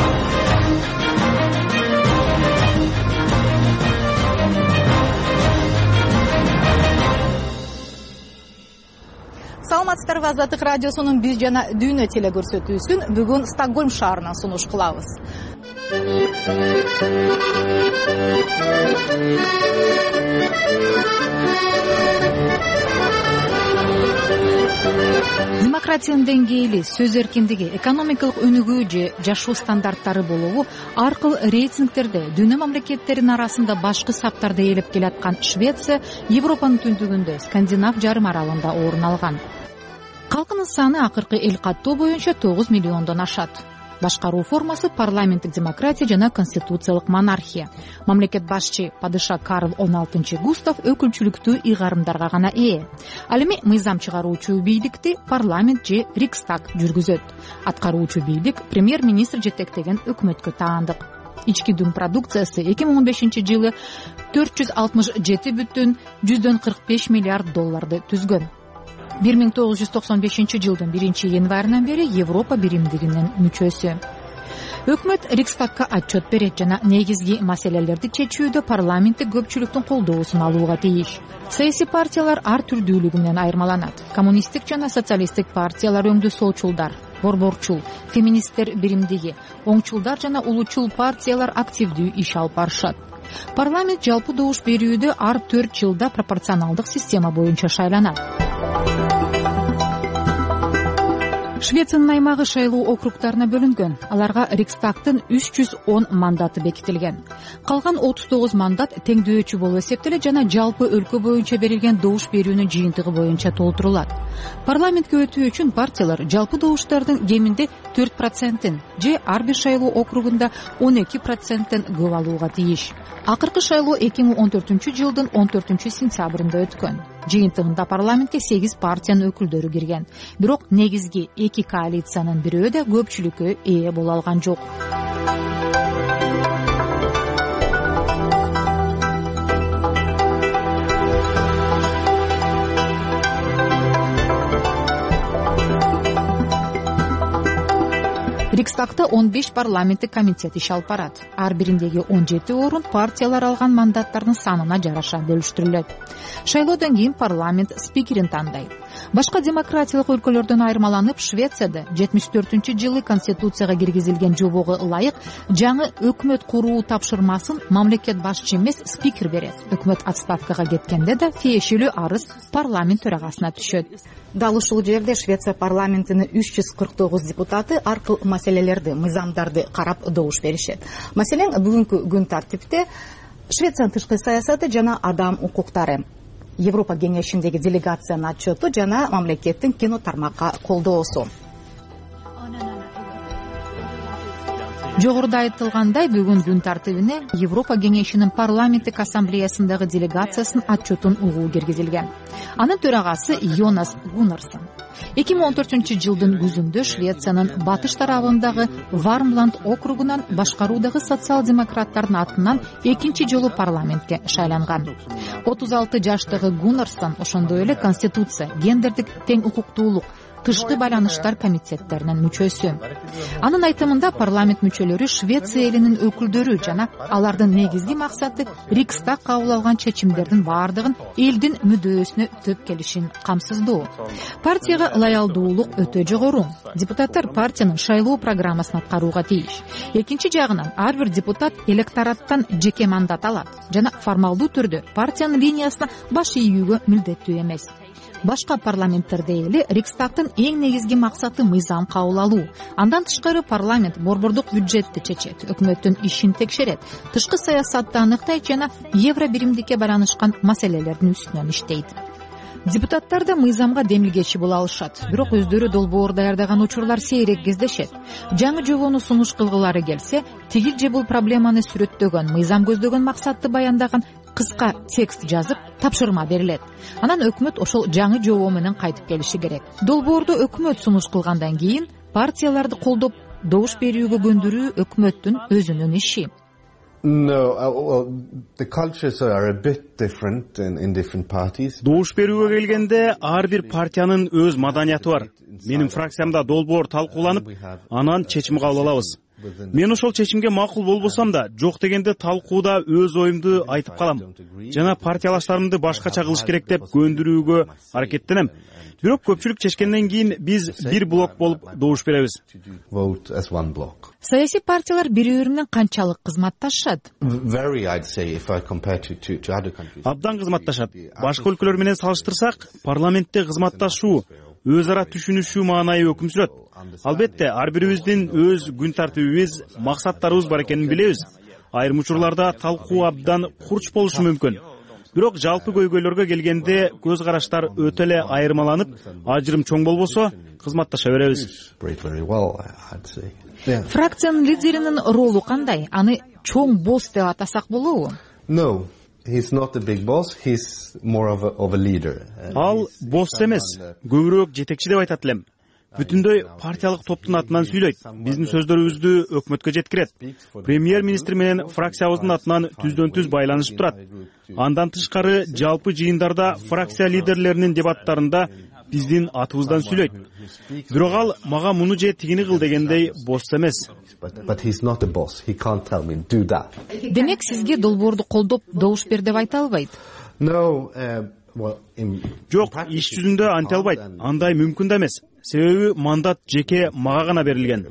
Саламатсыздарбы, Азаттык радиосунун биз жана дүйнө теле көрсөтүүсүн бүгүн Стокгольм шаарынан сунуш кылабыз. Демократиянын деңгээли, сөз эркиндиги, экономикалык өнүгүү же жашоо стандарттары болобу ар кыл рейтингтерде дүйнө мамлекеттеринин арасында башкы саптарда ээлеп келаткан Швеция Европанын түндүгүндө Скандинав жарым аралында орун алган. Калкынын саны акыркы эл каттоо боюнча 9 миллиондон ашат. Башкаруу формасы парламенттик демократия жана конституциялык монархия. Мамлекет башчы падыша Карл 16 Густав өкүлчүлүктүү ыйгарымдарга гана ээ. Ал эми мыйзам чыгаруучу бийликти парламент же Рикстаг жүргүзөт. Аткаруучу бийлик премьер-министр жетектеген өкмөткө таандык. Ички дүң продукциясы 2015 жылы 467,45 миллиард долларды түзгөн. 1995 жылдын 1 январынан бери Европа биримдигинин мүчөсү. Өкмөт Рикстагга отчет берет жана негизги маселелерди чечүүдө парламенттик көпчүлүктүн колдоосун алууга тийиш. Саясий партиялар ар түрдүүлүгү менен айырмаланат. Коммунисттик жана социалисттик партиялар өңдүү солчулдар, борборчул, феминисттер биримдиги, оңчулдар жана улучул партиялар активдүү иш алып барышат. Парламент жалпы добуш берүүдө ар 4 жылда пропорционалдык система боюнча шайланат. Швециянын аймагы шайлоо округтарына бөлүнгөн. Аларга Рикстагтын 310 мандаты бекитилген. Калган 39 мандат теңдөөчү болуп эсептелет жана жалпы өлкө боюнча берилген добуш берүүнүн жыйынтыгы боюнча толтурулат. Парламентке өтүү үчүн партиялар жалпы добуштардын кеминде 4%-тин же ар бир шайлоо округунда 12%-тен көп алууга тийиш. Акыркы шайлоо 2014 жылдын 14 сентябрында өткөн. Жыйынтыгында парламентке 8 партиянын өкүлдөрү кирген. Бирок негизги эки коалициянын бирөө да көпчүлүккө ээ боло алган жок. Рикстагта 15 парламенттик комитет иш алып барат. Ар бириндеги 17 орун партиялар алган мандаттардын санына жараша бөлүштүрүлөт. Шайлоодон кийин парламент спикерин тандайт. Башка демократиялык өлкөлөрдөн айырмаланып, Швецияда 74-жылы конституцияга киргизилген жобого ылайык жаңы өкмөт куруу тапшырмасын мамлекет башчы эмес спикер берет. Өкмөт отставкага кеткенде да тиешелүү арыз парламент төрагасына түшөт. Дал ушул жерде Швеция парламентинин 349 депутаты ар кыл маселелерди, мыйзамдарды карап добуш беришет. Маселен, бүгүнкү күн тартипте Швециянын тышкы саясаты жана адам укуктары, Европа кеңешиндеги делегациянын отчету жана мамлекеттин кино тармакка колдоосу. Жогоруда айтылгандай бүгүн күн тартибине Европа кеңешинин парламенттик ассамблеясындагы делегациясынын отчетун угуу киргизилген. Анын төрагасы Йонас Гуннарсон 2014-жылдын күзүндө Швециянын батыш тарабындагы Вармланд округунан башкаруудагы социал-демократтардын атынан экинчи жолу парламентке шайланган. 36 жаштагы Гуннарсон ошондой эле Конституция, гендердик тең укуктуулук, тышкы байланыштар комитеттеринин мүчөсү. Анын айтымында парламент мүчөлөрү Швеция элинин өкүлдөрү жана алардын негизги максаты Рикстаг кабыл алган чечимдердин баардыгын элдин мүдөөсүнө төп келишин камсыздоо. Партияга лоялдуулук өтө жогору. Депутаттар партиянын шайлоо программасын аткарууга тийиш. Экинчи жагынан ар бир депутат электораттан жеке мандат алат жана формалдуу түрдө партиянын линиясына баш ийүүгө милдеттүү эмес. Башка парламенттерде эле Рикстагдын эң негизги максаты мыйзам кабыл алуу. Андан тышкары парламент борбордук бюджетти чечет, өкмөттүн ишин текшерет, тышкы саясатты аныктайт жана евро биримдикке байланышкан маселелердин үстүнөн иштейт. Депутаттар да мыйзамга демилгечи боло алышат, бирок өздөрү долбоор даярдаган учурлар сейрек кездешет. Жаңы жобону сунуш кылгылары келсе, тигил же бул проблеманы сүрөттөгөн, мыйзам көздөгөн максатты баяндаган кыска текст жазып тапшырма берилет. Анан өкмөт ошол жаңы жобо менен кайтып келиши керек. Долбоорду өкмөт сунуш кылгандан кийин партияларды колдоп добуш берүүгө көндүрүү өкмөттүн өзүнүн иши. Добуш берүүгө келгенде ар бир партиянын өз маданияты бар. Менин фракциямда долбоор талкууланып, анан чечим кабыл алабыз. Мен ошол чечимге макул болбосом да, жок дегенде талкууда өз оюмду айтып калам. Жана партиялаштарымды башкача кылыш керек деп көндүрүүгө аракеттенем. Бирок көпчүлүк чечкенден кийин биз бир блок болуп добуш беребиз. Саясий партиялар бири-биринен канчалык кызматташат? Абдан кызматташат. Башка өлкөлөр менен салыштырсак, парламентте кызматташуу, өз ара түшүнүшүү маанайы өкүм сүрөт. Албетте, ар бирибиздин өз күн тартибибиз, максаттарыбыз бар экенин билебиз. Айрым учурларда талкуу абдан курч болушу мүмкүн. Бирок жалпы көйгөйлөргө келгенде көз караштар өтө эле айырмаланып, ажырым чоң болбосо, кызматташа беребиз. Фракциянын лидеринин ролу кандай? Аны чоң босс деп атасак болобу? Ал босс эмес, көбүрөөк жетекчи деп айтат элем. Бүтүндөй партиялык топтун атынан сүйлөйт. Биздин сөздөрүбүздү өкмөткө жеткирет. Премьер-министр менен фракциябыздын атынан түздөн-түз байланышып турат. Андан тышкары жалпы жыйындарда фракция лидерлеринин дебаттарында биздин атыбыздан сүйлөйт. Бирок ал мага муну же тигини кыл дегендей босс эмес. Демек сизге долбоорду колдоп добуш бер деп айта албайт? Жок, иш жүзүндө анте албайт. Андай мүмкүн да эмес. Себеби мандат жеке мага гана берилген.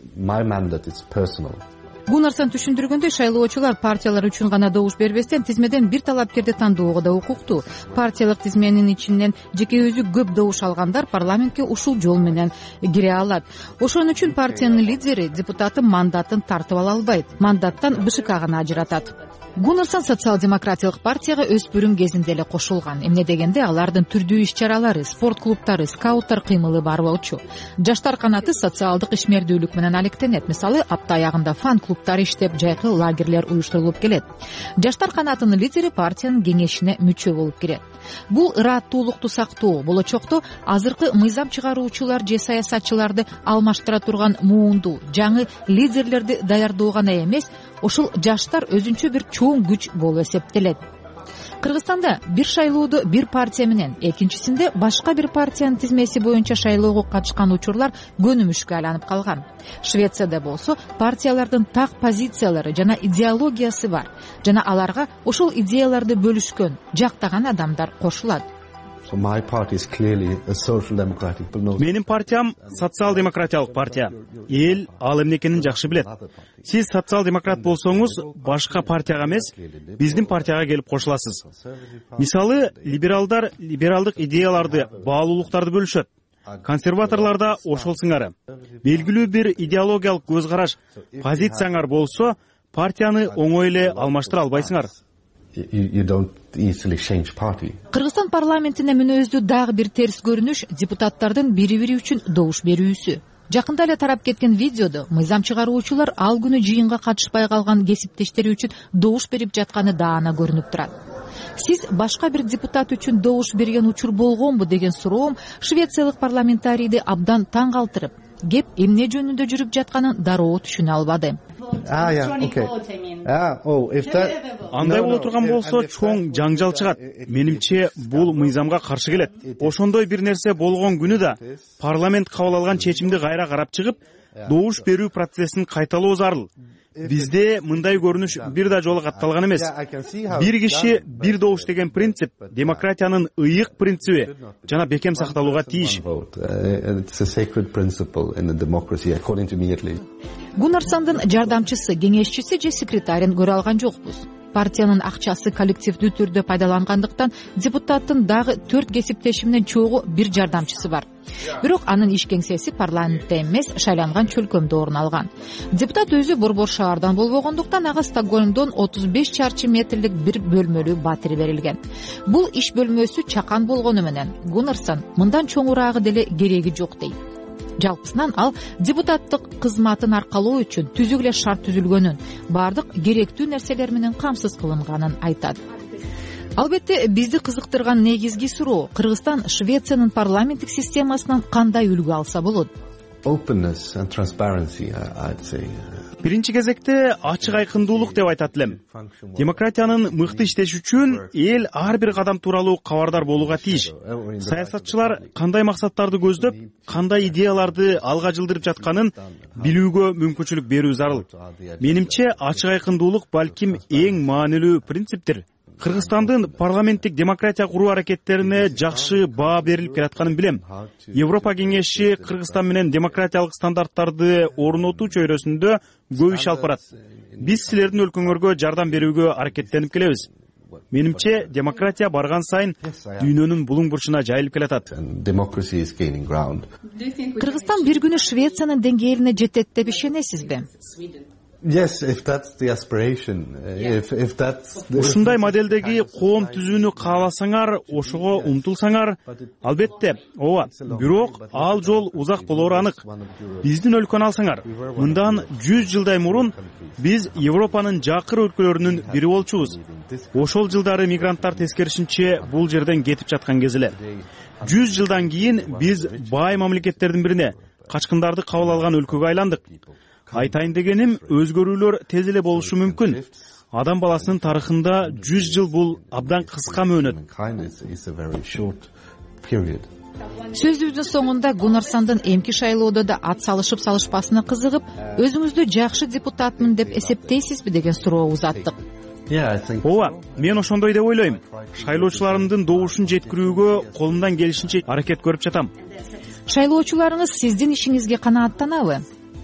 Гуннарсон түшүндүргөндөй, шайлоочулар партиялар үчүн гана добуш бербестен тизмеден бир талапкерди тандоого да укуктуу. Партиялык тизменин ичинен жеке өзү көп добуш алгандар парламентке ушул жол менен кире алат. Ошон үчүн партиянын лидери депутаты мандатын тартып ала албайт. Мандаттан БШК гана ажыратат. Гуннарсон социал-демократиялык партияга өспүрүм кезинде эле кошулган. Эмне дегенде алардын түрдүү иш-чаралары, спорт клубтары, скауттар кыймылы бар болчу. Жаштар канаты социалдык ишмердүүлүк менен алектенет. Мисалы, апта аягында фан клубтар иштеп, жайкы лагерлер уюштурулуп келет. Жаштар канатынын лидери партиянын кеңешине мүчө болуп кирет. Бул ыраттуулукту сактоо, болочокто азыркы мыйзам чыгаруучулар же саясатчыларды алмаштыра турган муунду, жаңы лидерлерди даярдоо гана эмес, ошол жаштар өзүнчө бир чоң күч болуп эсептелет. Кыргызстанда бир шайлоодо бир партия менен, экинчисинде башка бир партиянын тизмеси боюнча шайлоого катышкан учурлар көнүмүшкө айланып калган. Швецияда болсо партиялардын так позициялары жана идеологиясы бар, жана аларга ошол идеяларды бөлүшкөн, жактаган адамдар кошулат. Менин партиям социал-демократиялык партия. Эл ал эмне экенин жакшы билет. Сиз социал-демократ болсоңуз, башка партияга эмес, биздин партияга келип кошуласыз. Мисалы, либералдар либералдык идеяларды, баалуулуктарды бөлүшөт. Консерваторлар да ошол сыңары. Белгилүү бир идеологиялык көз караш, позицияңар болсо, партияны оңой эле алмаштыра албайсыңар. Кыргызстан парламентине мүнөздүү дагы бир терс көрүнүш депутаттардын бири-бири үчүн добуш берүүсү. жакында эле тарап кеткен видеодо мыйзам чыгаруучулар ал күнү жыйынга катышпай калган кесиптештери үчүн добуш берип жатканы даана көрүнүп турат. Сиз башка бир депутат үчүн добуш берген учур болгонбу деген суроом швециялык парламентарийди абдан таң калтырып, кеп эмне жөнүндө жүрүп жатканын дароо түшүнө албады. Андай боло турган болсо чоң жаңжал чыгат. Менимче бул мыйзамга каршы келет. Ошондой бир нерсе болгон күнү да парламент кабыл алган чечимди кайра карап чыгып, добуш берүү процессин кайталоо зарыл. Бизде мындай көрүнүш бир да жолу катталган эмес. Бир киши бир добуш деген принцип демократиянын ыйык принциби жана бекем сакталууга тийиш. Гуннарсондун жардамчысы, кеңешчиси же секретарин көрө алган жокпуз. Партиянын акчасы коллективдүү түрдө пайдалангандыктан депутаттын дагы 4 кесиптешимден чогуу бир жардамчысы бар. Бирок анын иш кеңсеси парламентте эмес, шайланган чөлкөмдө орун алган. Депутат өзү борбор шаардан болбогондуктан ага Стокгольмдон 35 чарчы метрлик бир бөлмөлүү батири берилген. Бул иш бөлмөсү чакан болгону менен Гуннарсон мындан чоңураагы деле кереги жок дейт. Жалпысынан ал депутаттык кызматын аркалоо үчүн түзүк эле шарт түзүлгөнүн, бардык керектүү нерселер менен камсыз кылынганын айтат. Албетте, бизди кызыктырган негизги суроо Кыргызстан Швециянын парламенттик системасынан кандай үлгү алса болот? Биринчи кезекте ачык айкындуулук деп айтат элем. Демократиянын мыкты иштеши үчүн эл ар бир кадам тууралуу кабардар болууга тийиш. Саясатчылар кандай максаттарды көздөп, кандай идеяларды алга жылдырып жатканын билүүгө мүмкүнчүлүк берүү зарыл. Менимче ачык айкындуулук балким эң маанилүү принциптир. Кыргызстандын парламенттик демократия куруу аракеттерине жакшы баа берилип келатканын билем. Европа кеңеши Кыргызстан менен демократиялык стандарттарды орнотуу чөйрөсүндө көп иш алып барат. Биз силердин өлкөңөргө жардам берүүгө аракеттенип келебиз. Менимче демократия барган сайын дүйнөнүн булуң бурчуна жайылып келатат. Кыргызстан бир күнү Швециянын деңгээлине жетет деп ишенесизби? Ушундай моделдеги коом түзүүнү кааласаңар, ошого умтулсаңар, албетте, ооба. Бирок ал жол узак болору анык. Биздин өлкөнү алсаңар, мындан 100 жылдай мурун биз Европанын жакыр өлкөлөрүнүн бири болчубуз. Ошол жылдары мигранттар тескерисинче бул жерден кетип жаткан кез эле. 100 жылдан кийин биз бай мамлекеттердин бирине, качкындарды кабыл алган өлкөгө айландык. Айтайын дегеним, өзгөрүүлөр тез эле болушу мүмкүн. Адам баласынын тарыхында 100 жыл бул абдан кыска мөөнөт. Сөзүбүздүн соңунда Гуннарсондун эмки шайлоодо да ат салышып салышпасына кызыгып, өзүңүздү жакшы депутатмын деп эсептейсизби деген суроо узаттык. Ооба, мен ошондой деп ойлойм. Шайлоочуларымдын добушун жеткирүүгө колумдан келишинче аракет көрүп жатам. Шайлоочуларыңыз сиздин ишиңизге канааттанабы?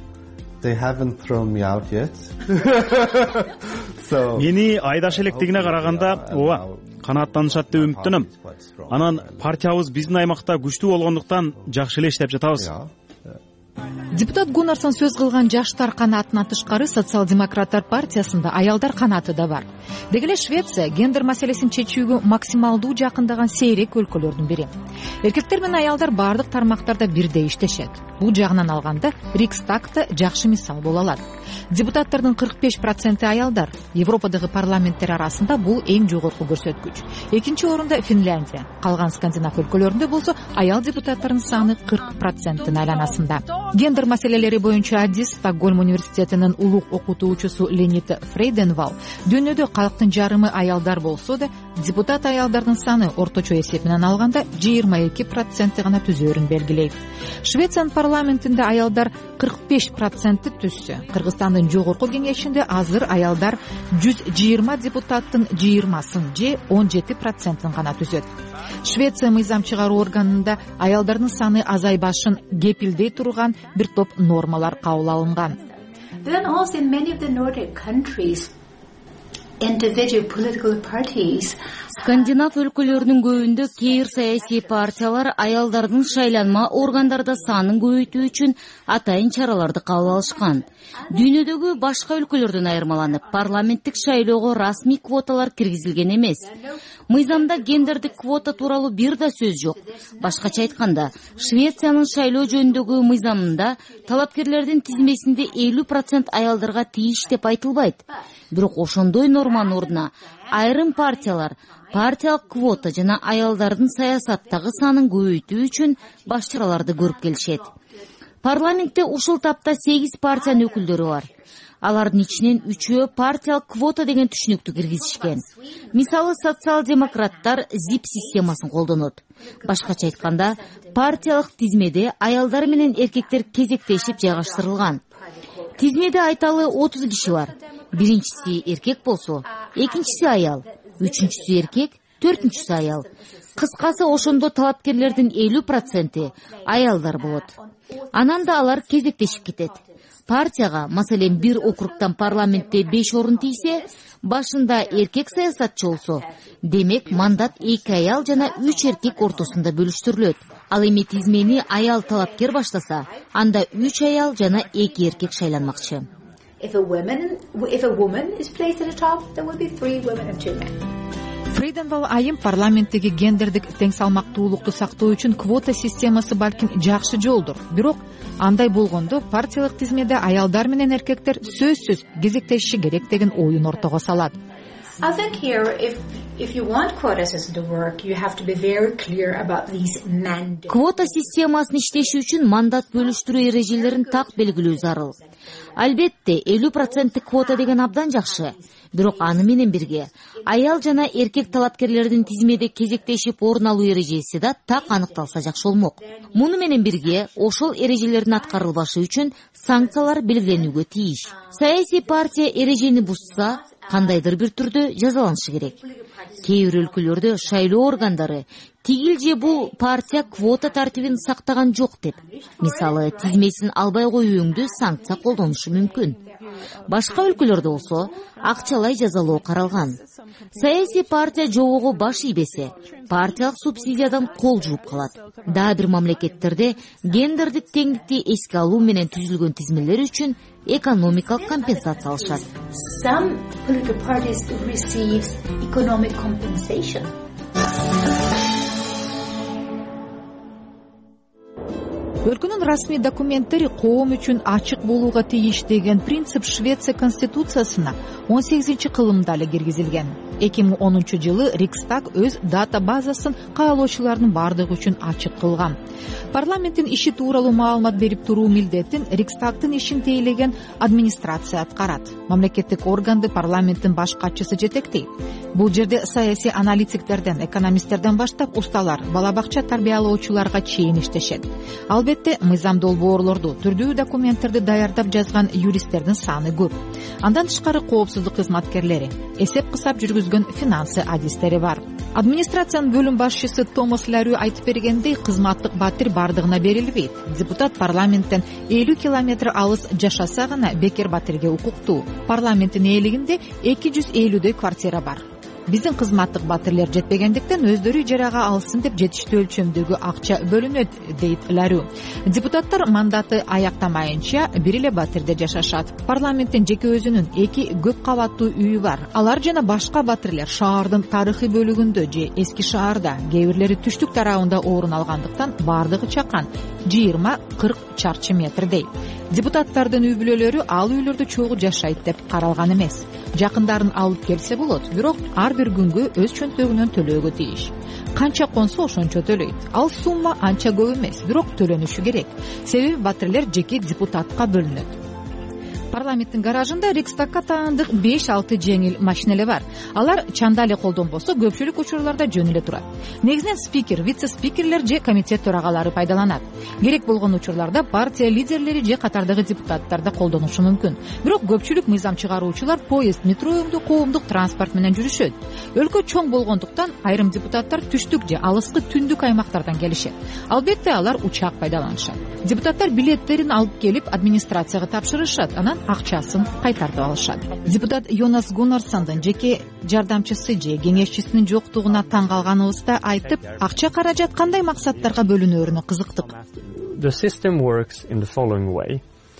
Мени айдаш электигине караганда, ооба, канааттанышат деп үмүттөнөм. Анан партиябыз биздин аймакта күчтүү болгондуктан жакшы эле иштеп жатабыз. Депутат Гуннарсон сөз кылган жаштар канаатынан тышкары социал-демократтар партиясында аялдар канааты да бар. Деги эле Швеция гендер маселесин чечүүгө максималдуу жакындаган сейрек өлкөлөрдүн бири. Эркектер менен аялдар бардык тармактарда бирдей иштешет. Бул жагынан алганда Рикстагта жакшы мисал боло алат. Депутаттардын 45% аялдар. Европадагы парламенттер арасында бул эң жогорку көрсөткүч. Экинчи орунда Финляндия. Калган скандинав өлкөлөрүндө болсо аял депутаттардын саны 40%-тын айланасында. Гендер маселелери боюнча адис Стокгольм университетинин улук окутуучусу Ленита Фрейденвал дүйнөдө калктын жарымы аялдар болсо да, депутат аялдардын саны орточо эсеп менен алганда 22% гана түзөөрүн белгилейт. Швециянын парламентинде аялдар 45% түзсө, Кыргызстандын жогорку кеңешинде азыр аялдар 120 депутаттын 20-сын же 17%-ын гана түзөт. Швеция мыйзам чыгаруу органында аялдардын саны азайбашын кепилдей турган бир топ нормалар кабыл алынган. Скандинав өлкөлөрүнүн көбүндө кээ бир саясий партиялар аялдардын шайланма органдарда санын көбөйтүү үчүн атайын чараларды кабыл алышкан. Дүйнөдөгү башка өлкөлөрдөн айырмаланып, парламенттик шайлоого расмий квоталар киргизилген эмес. Мыйзамда гендердик квота тууралуу бир да сөз жок. Башкача айтканда, Швециянын шайлоо жөнүндөгү мыйзамында талапкерлердин тизмесинде 50% аялдарга тийиш деп айтылбайт. Бирок ошондой норманын ордуна айрым партиялар партиялык квота жана аялдардын саясаттагы санын көбөйтүү үчүн баш чараларды көрүп келишет. Парламентте ушул тапта 8 партиянын өкүлдөрү бар. Алардын ичинен 3-өө партиялык квота деген түшүнүктү киргизишкен. Мисалы, социал-демократтар ЗИП системасын колдонот. Башкача айтканда, партиялык тизмеде аялдар менен эркектер кезектешип жайгаштырылган. Тизмеде айталы 30 киши бар. Биринчиси эркек болсо, экинчиси аял, үчүнчүсү эркек, төртүнчүсү аял. Кыскасы, ошондо талапкерлердин 50% аялдар болот. Анан да алар кезектешип кетет. Партияга, маселен, бир округтан парламентте 5 орун тийсе, башында эркек саясатчы болсо, демек мандат 2 аял жана 3 эркек ортосунда бөлүштүрүлөт. Ал эми тизмени аял талапкер баштаса, анда 3 аял жана 2 эркек шайланмакчы. Фрейденвал айым парламенттеги гендердик тең салмактуулукту сактоо үчүн квота системасы балким жакшы жолдур. Бирок андай болгондо партиялык тизмеде аялдар менен эркектер сөзсүз кезектешиши керек деген оюн ортого салат. Квота системасын иштеши үчүн мандат бөлүштүрүү эрежелерин так белгилөө зарыл. Албетте 50% квота деген абдан жакшы. Бирок аны менен бирге аял жана эркек талапкерлердин тизмеде кезектешип орун алуу эрежеси да так аныкталса жакшы болмок. Муну менен бирге ошол эрежелердин аткарылбашы үчүн санкциялар белгиленүүгө тийиш. Саясий партия эрежени бузса, кандайдыр бир түрдө жазаланышы керек. Кээ бир өлкөлөрдө шайлоо органдары тигил же бул партия квота тартибин сактаган жок деп, мисалы, тизмесин албай коюуңду санкция колдонушу мүмкүн. Башка өлкөлөрдө болсо акчалай жазалоо каралган. Саясий партия жобого баш ийбесе, партиялык субсидиядан кол жууп калат. Дагы бир мамлекеттерде гендердик теңдикти эске алуу менен түзүлгөн тизмелер үчүн экономикалык компенсация алышат. Some political parties receive economic compensation. Өлкөнүн расмий документтери коом үчүн ачык болууга тийиш деген принцип Швеция конституциясына 18-кылымда эле киргизилген. 2010-жылы Рикстаг өз дата базасын каалоочулардын бардыгы үчүн ачык кылган. Парламенттин иши тууралуу маалымат берип туруу милдетин Рикстагдын ишин тейлеген администрация аткарат. Мамлекеттик органды парламенттин баш катчысы жетектейт. Бул жерде саясий аналитиктерден, экономисттерден баштап усталар, бала бакча тарбиялоочуларга чейин иштешет. Албетте, мыйзам долбоорлорду, түрдүү документтерди даярдап жазган юристтердин саны көп. Андан тышкары коопсуздук кызматкерлери, эсеп кысап жүргүзгөн финансы адистери бар. Администрациянын бөлүм башчысы Томас Ларю айтып бергендей, кызматтык батир бардыгына берилбейт. Депутат парламенттен 50 километр алыс жашаса гана бекер батирге укуктуу. Парламенттин ээлигинде 250дөй квартира бар. Биздин кызматтык батирлер жетпегендиктен өздөрү ижарага алсын деп жетиштүү өлчөмдөгү акча бөлүнөт, дейт Ларю. Депутаттар мандаты аяктамайынча бир эле батирде жашашат. Парламенттин жеке өзүнүн 2 көп кабаттуу үйү бар. Алар жана башка батирлер шаардын тарыхый бөлүгүндө же эски шаарда, кээ бирлери түштүк тарабында орун алгандыктан бардыгы чакан 20-40 чарчы метрдей. Депутаттардын үй бүлөлөрү ал үйлөрдө чогуу жашайт деп каралган эмес. Жакындарын алып келсе болот, бирок ар бир күнгө өз чөнтөгүнөн төлөөгө тийиш. Канча консо ошончо төлөйт. Ал сумма анча көп эмес, бирок төлөнүшү керек. Себеби батирлер жеке депутатка бөлүнөт. Парламенттин гаражында Рикстагга таандык 5-6 жеңил машинелер бар. Алар чанда эле колдонбосо, көпчүлүк учурларда жөн эле турат. Негизинен спикер, вице-спикерлер же комитет төрагалары пайдаланат. Керек болгон учурларда партия лидерлери же катардагы депутаттар да колдонушу мүмкүн. Бирок көпчүлүк мыйзам чыгаруучулар поезд, метро өңдүү коомдук транспорт менен жүрүшөт. Өлкө чоң болгондуктан айрым депутаттар түштүк же алыскы түндүк аймактардан келишет. Албетте, алар учак пайдаланышат. Депутаттар билеттерин алып келип администрацияга тапшырышат. Анан акчасын кайтартып алышат. Депутат Йонас Гуннарсондун жеке жардамчысы же кеңешчисинин жоктугуна таң калганыбызды айтып, акча каражат кандай максаттарга бөлүнөрүнө кызыктык. The system works in the following way.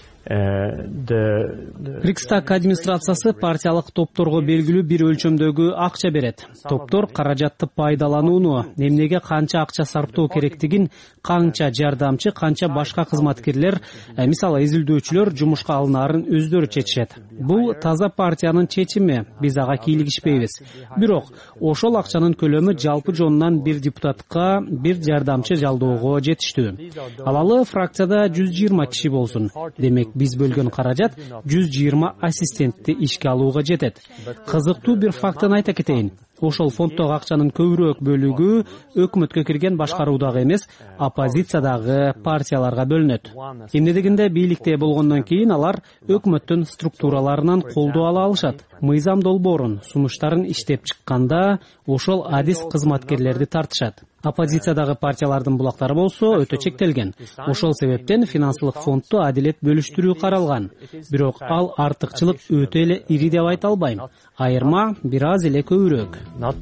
Рикстаг администрациясы партиялык топторго белгилүү бир өлчөмдөгү акча берет. Топтор каражатты пайдаланууну, эмнеге канча акча сарптоо керектигин, канча жардамчы, канча башка кызматкерлер, мисалы изилдөөчүлөр жумушка алынаарын өздөрү чечишет. Бул таза партиянын чечими, биз ага кийлигишпейбиз. Бирок ошол акчанын көлөмү жалпы жонунан бир депутатка бир жардамчы жалдоого жетиштүү. Алалы фракцияда 120 киши болсун. Демек биз бөлгөн каражат 120 ассистентти ишке алууга жетет. Кызыктуу бир фактын айта кетейин. Ошол фонддогу акчанын көбүрөөк бөлүгү өкмөткө кирген башкаруудагы эмес, оппозициядагы партияларга бөлүнөт. Эмне дегенде бийликте болгондон кийин алар өкмөттүн структураларынан колдоо ала алышат. Мыйзам долбоорун, сунуштарын иштеп чыкканда ошол адис кызматкерлерди тартышат. Оппозициядагы партиялардын булактары болсо өтө чектелген. Ошол себептен финансылык фондду адилет бөлүштүрүү каралган. Бирок ал артыкчылык өтө эле ири деп айта албайм. Айырма бир аз эле көбүрөөк.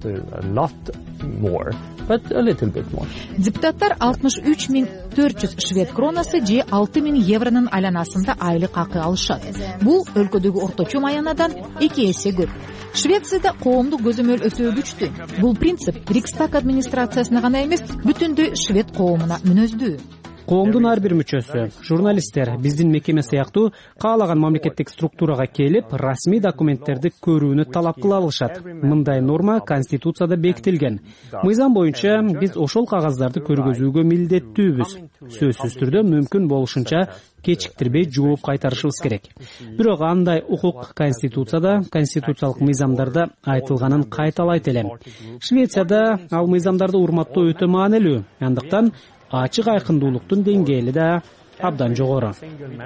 Депутаттар 63.400 швед кронасы же 6.000 евронун айланасында айлык акы алышат. Бул өлкөдөгү орточо маянадан 2 эсе көп. Швецияда коомдук көзөмөл өтө күчтүү. Бул принцип Рикстаг администрациясына гана эмес, бүтүндөй швед коомуна мүнөздүү. Коомдун ар бир мүчөсү, журналисттер биздин мекеме сыяктуу каалаган мамлекеттик структурага келип, расмий документтерди көрүүнү талап кыла алышат. Мындай норма Конституцияда бекитилген. Мыйзам боюнча биз ошол кагаздарды көргөзүүгө милдеттүүбүз. Сөзсүз түрдө мүмкүн болушунча кечиктирбей жооп кайтарышыбыз керек. Бирок андай укук Конституцияда, конституциялык мыйзамдарда айтылганын кайталайт элем. Швецияда ал мыйзамдарды урматтоо өтө маанилүү. Андыктан ачык айкындуулуктун деңгээли да абдан жогору.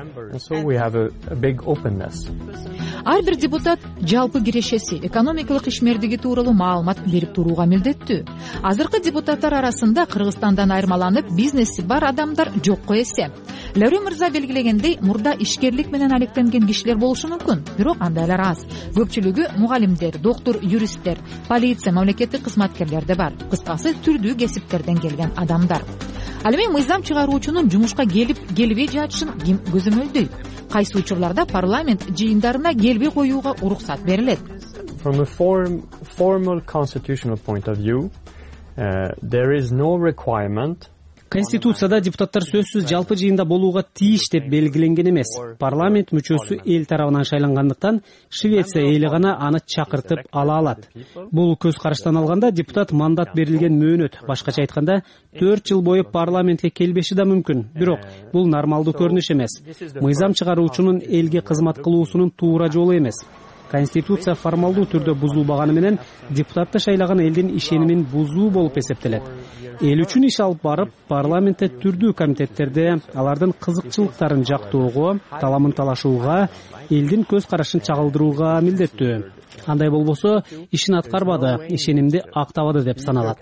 Ар бир депутат жалпы кирешеси, экономикалык ишмердиги тууралуу маалымат берип турууга милдеттүү. Азыркы депутаттар арасында Кыргызстандан айырмаланып бизнеси бар адамдар жокко эсе. Лөрү мырза белгилегендей, мурда ишкерлик менен алектенген кишилер болушу мүмкүн, бирок андайлар аз. Көпчүлүгү мугалимдер, доктор, юристтер, полиция, мамлекеттик кызматкерлер да бар. Кыскасы түрдүү кесиптерден келген адамдар. Ал эми мыйзам чыгаруучунун жумушка келбей жатышын ким көзөмөлдөйт? Кайсы учурларда парламент жыйындарына келбей коюуга уруксат берилет? From a formal constitutional point of view, there is no requirement. Конституцияда депутаттар сөзсүз жалпы жыйында болууга тийиш деп белгиленген эмес. Парламент мүчөсү эл тарабынан шайлангандыктан Швеция эли гана аны чакыртып ала алат. Бул көз караштан алганда депутат мандат берилген мөөнөт, башкача айтканда 4 жыл бою парламентке келбеши да мүмкүн. Бирок бул нормалдуу көрүнүш эмес. Мыйзам чыгаруучунун элге кызмат кылуусунун туура жолу эмес. Конституция формалдуу түрдө бузулбаганы менен депутатты шайлаган элдин ишенимин бузуу болуп эсептелет. Эл үчүн иш алып барып, парламентте түрдүү комитеттерде алардын кызыкчылыктарын жактоого, таламын талашууга, элдин көз карашын чагылдырууга милдеттүү. Андай болбосо, ишин аткарбады, ишенимди актабады деп саналат.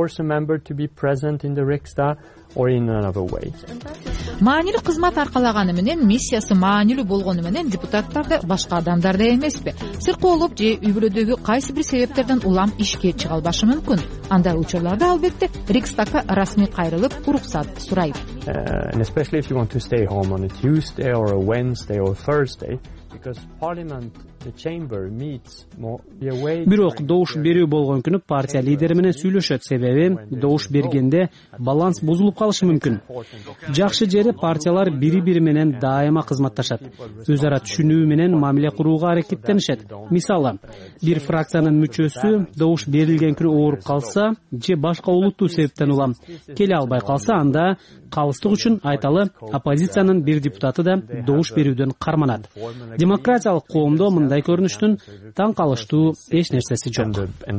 Маанилүү кызмат аркалаганы менен, миссиясы маанилүү болгону менен депутаттарды башка адамдарда эмеспи? Сыркоолоп же үй бүлөдөгү кайсы бир себептерден улам ишке чыга албашы мүмкүн. Андай учурларда албетте Рикстагга расмий кайрылып уруксат сурайт. Especially if you want to stay home on a Tuesday or a Wednesday or Thursday. Бирок добуш берүү болгон күнү партия лидери менен сүйлөшөт, себеби добуш бергенде баланс бузулуп калышы мүмкүн. Жакшы жери партиялар бири-бири менен дайыма кызматташат. Өз ара түшүнүү менен мамиле курууга аракеттенишет. Мисалы, бир фракциянын мүчөсү добуш берилген күнү ооруп калса же башка олуттуу себептен улам келе албай калса, анда калыстык үчүн айталы оппозициянын бир депутаты да добуш берүүдөн карманат. Демократиялык коомдо мындай көрүнүштүн таң калыштуу эч нерсеси жок.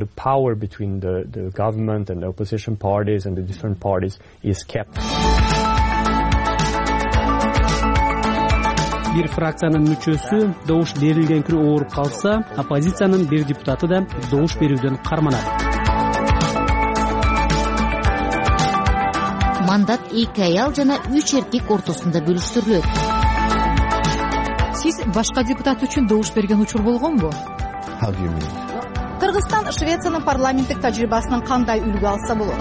Бир фракциянын мүчөсү добуш берилген күнү ооруп калса, оппозициянын бир депутаты да добуш берүүдөн карманат. Мандат 2 аял жана 3 эркек ортосунда бөлүштүрүлөт. Сиз башка депутат үчүн добуш берген учур болгонбу? Кыргызстан Швециянын парламенттик тажрыйбасынан кандай үлгү алса болот?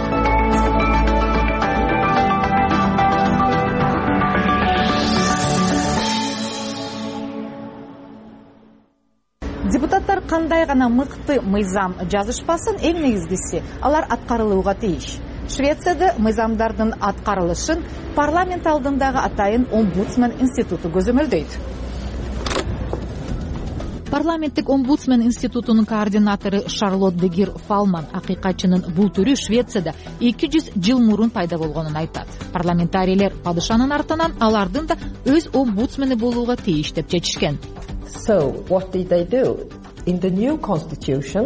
Депутаттар кандай гана мыкты мыйзам жазышпасын, эң негизгиси алар аткарылууга тийиш. Швецияда мыйзамдардын аткарылышын парламент алдындагы атайын омбудсмен институту көзөмөлдөйт. Парламенттик омбудсмен институтунун координатору Шарлотт Дегир Фалман акыйкатчынын бул түрү Швецияда 200 жыл мурун пайда болгонун айтат. Парламентарийлер падышанын артынан алардын да өз омбудсмени болууга тийиш деп чечишкен. So what did they do? In the new constitution,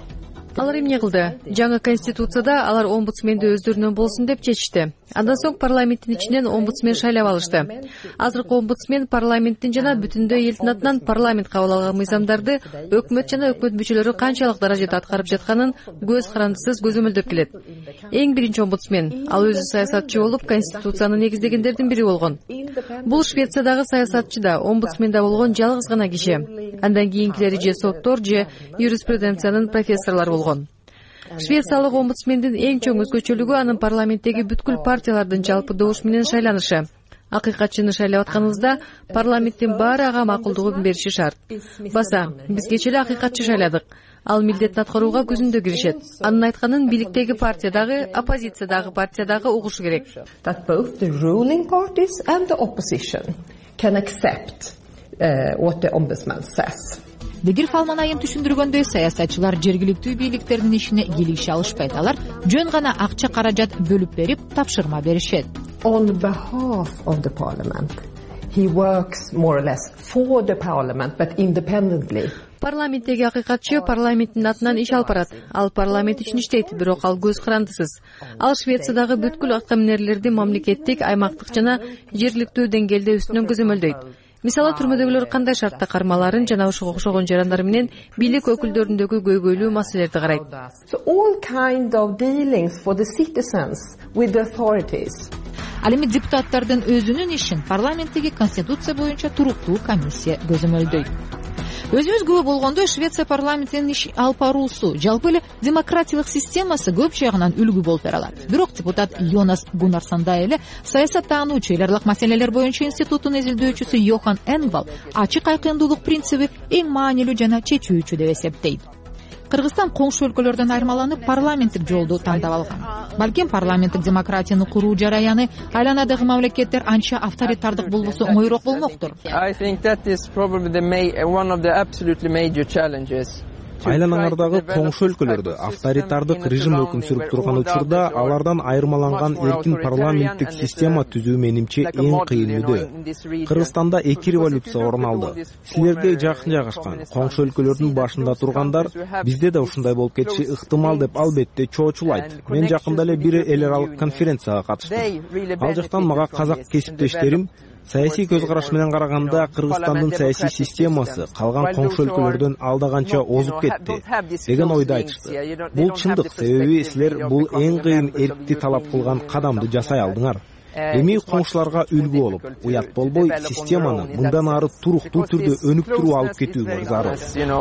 алар эмне кылды? Жаңы конституцияда алар омбудсменди өздөрүнөн болсун деп чечишти. Андан соң парламенттин ичинен омбудсмен шайлап алышты. Азыркы омбудсмен парламенттин жана бүтүндөй элдин атынан парламент кабыл алган мыйзамдарды өкмөт жана өкмөт мүчөлөрү канчалык даражада аткарып жатканын көз карандысыз көзөмөлдөп келет. Эң биринчи омбудсмен, ал өзү саясатчы болуп, конституцияны негиздегендердин бири болгон. Бул Швециядагы саясатчы да, омбудсмен да болгон жалгыз гана киши. Андан кийинкилери же соттор, же юриспруденциянын профессорлору болгон. Швециялык омбудсмендин эң чоң өзгөчөлүгү анын парламенттеги бүткүл партиялардын жалпы добуш менен шайланышы. Акыйкатчыны шайлап атканыбызда парламенттин баары ага макулдугун бериши шарт. Баса, биз кечээ эле акыйкатчы шайладык. Ал милдетин аткарууга күзүндө киришет. Анын айтканын бийликтеги партиядагы, оппозициядагы партиядагы угушу керек. That both the ruling parties and the opposition can accept what the ombudsman says. Дегир Фалман айым түшүндүргөндөй, саясатчылар жергиликтүү бийликтердин ишине кийлигише алышпайт. Алар жөн гана акча каражат бөлүп берип, тапшырма беришет. On behalf of the parliament, he works more or less for the parliament, but independently. Парламенттеги акыйкатчы парламенттин атынан иш алып барат. Ал парламент үчүн иштейт, бирок ал көз карандысыз. Ал Швециядагы бүткүл аткаминерлерди мамлекеттик, аймактык жана жергиликтүү деңгээлде үстүнөн көзөмөлдөйт. Мисалы, түрмөдөгүлөр кандай шартта кармаларын жана ошого окшогон жарандар менен бийлик өкүлдөрүндөгү көйгөйлүү маселелерди карайт. So all kind of dealings for the citizens with the authorities. Ал эми депутаттардын өзүнүн ишин парламенттеги конституция боюнча туруктуу комиссия көзөмөлдөйт. Өзүбүз күбө болгондой, Швеция парламентинин иш алып баруусу, жалпы эле демократиялык системасы көп жагынан үлгү болуп бера алат. Бирок депутат Йонас Гуннарсондай эле саясаттануучу, эларлык маселелер боюнча институттун изилдөөчүсү Йохан Энгвал ачык айкындуулук принциби эң маанилүү жана чечүүчү деп эсептейт. Кыргызстан коңшу өлкөлөрдөн айырмаланып парламенттик жолду тандап алган. Балким парламенттик демократияны куруу жараяны айланадагы мамлекеттер анча авторитардык болбосо оңойрок болмоктур. I think that is probably one of the absolutely major challenges. Айланаңардагы коңшу өлкөлөрдө авторитардык режим өкүм сүрүп турган учурда алардан айырмаланган эркин парламенттик система түзүү менимче эң кыйын мүдө. Кыргызстанда 2 революция орун алды. Силерге жакын жайгашкан коңшу өлкөлөрдүн башында тургандар бизде да ушундай болуп кетиши ыктымал деп албетте чоочулайт. Мен жакында эле бир эл аралык конференцияга катыштым. Ал жактан мага казак кесиптештерим саясий көз караш менен караганда Кыргызстандын саясий системасы калган коңшу өлкөлөрдөн алдаганча озуп кетти деген ойду айтышты. Бул чындык, себеби силер бул эң кыйын эркти талап кылган кадамды жасай алдыңар. Эми коңшуларга үлгү болуп, уят болбой, системаны мындан ары туруктуу түрдө өнүктүрүп алып кетүүңөр зарыл.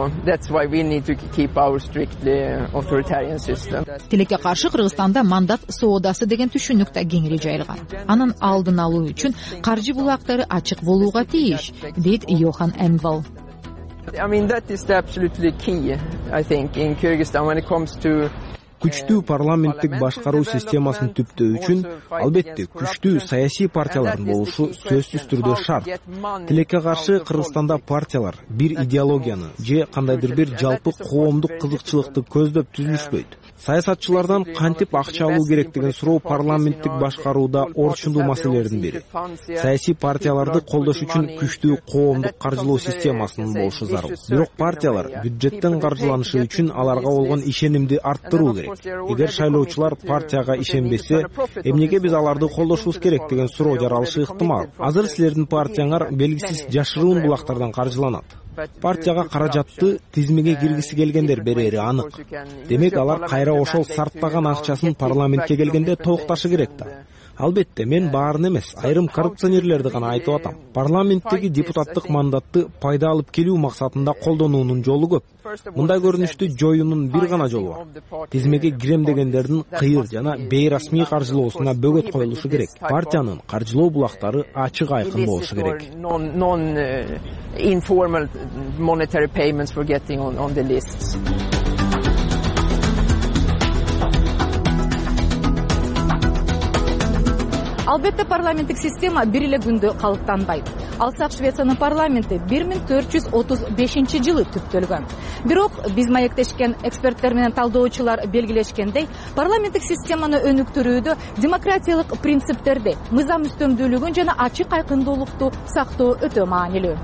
Тилекке каршы Кыргызстанда мандат соодасы деген түшүнүк да кеңири жайылган. Анын алдын алуу үчүн каржы булактары ачык болууга тийиш, дейт Йохан Энгвал. I mean, that is absolutely key, I think, in Kyrgyzstan when it comes to Күчтүү парламенттик башкаруу системасын түптөө үчүн албетте күчтүү саясий партиялардын болушу сөзсүз түрдө шарт. Тилекке каршы Кыргызстанда партиялар бир идеологияны же кандайдыр бир жалпы коомдук кызыкчылыкты көздөп түзүлүшпөйт. Саясатчылардан кантип акча алуу керек деген суроо парламенттик башкарууда орчундуу маселелердин бири. Саясий партияларды колдош үчүн күчтүү коомдук каржылоо системасынын болушу зарыл. Бирок партиялар бюджеттен каржыланышы үчүн аларга болгон ишенимди арттыруу керек. Эгер шайлоочулар партияга ишенбесе, эмнеге биз аларды колдошубуз керек деген суроо жаралышы ыктымал. Азыр силердин партияңар белгисиз жашыруун булактардан каржыланат. Партияга каражатты тизмеге киргиси келгендер берери анык. Демек алар кайра ошол сарптаган акчасын парламентке келгенде токташы керек да. Албетте мен баарын эмес, айрым коррупционерлерди гана айтып атам. Парламенттеги депутаттык мандатты пайда алып келүү максатында колдонуунун жолу көп. Мындай көрүнүштү жоюунун бир гана жолу бар. Тизмеге кирем дегендердин кыйыр жана бейрасмий каржылоосуна бөгөт коюлушу керек. Партиянын каржылоо булактары ачык айкын болушу керек. Informal monetary payments for getting on the lists. Албетте парламенттик система бир эле күндө калыптанбайт. Алсак Швециянын парламенти 1435-жылы түптөлгөн. Бирок биз маектешкен эксперттер менен талдоочулар белгилешкендей, парламенттик системаны өнүктүрүүдө демократиялык принциптерди, мыйзам үстөмдүүлүгүн жана ачык айкындуулукту сактоо өтө маанилүү.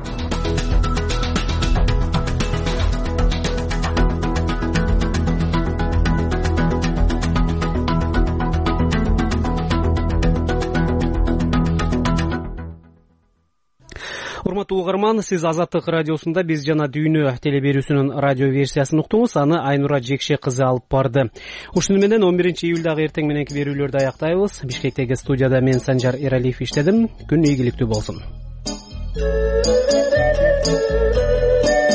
Урматтуу угарман, сиз Азаттык радиосунда Биз жана дүйнө телеберүүсүнүн радио версиясын уктуңуз. Аны Айнура Жекше кызы алып барды. Ушуну менен 11 июлдагы эртең мененки берүүлөрдү аяктайбыз. Бишкектеги студияда мен Санжар Эралиев иштедим. Күн ийгиликтүү болсун.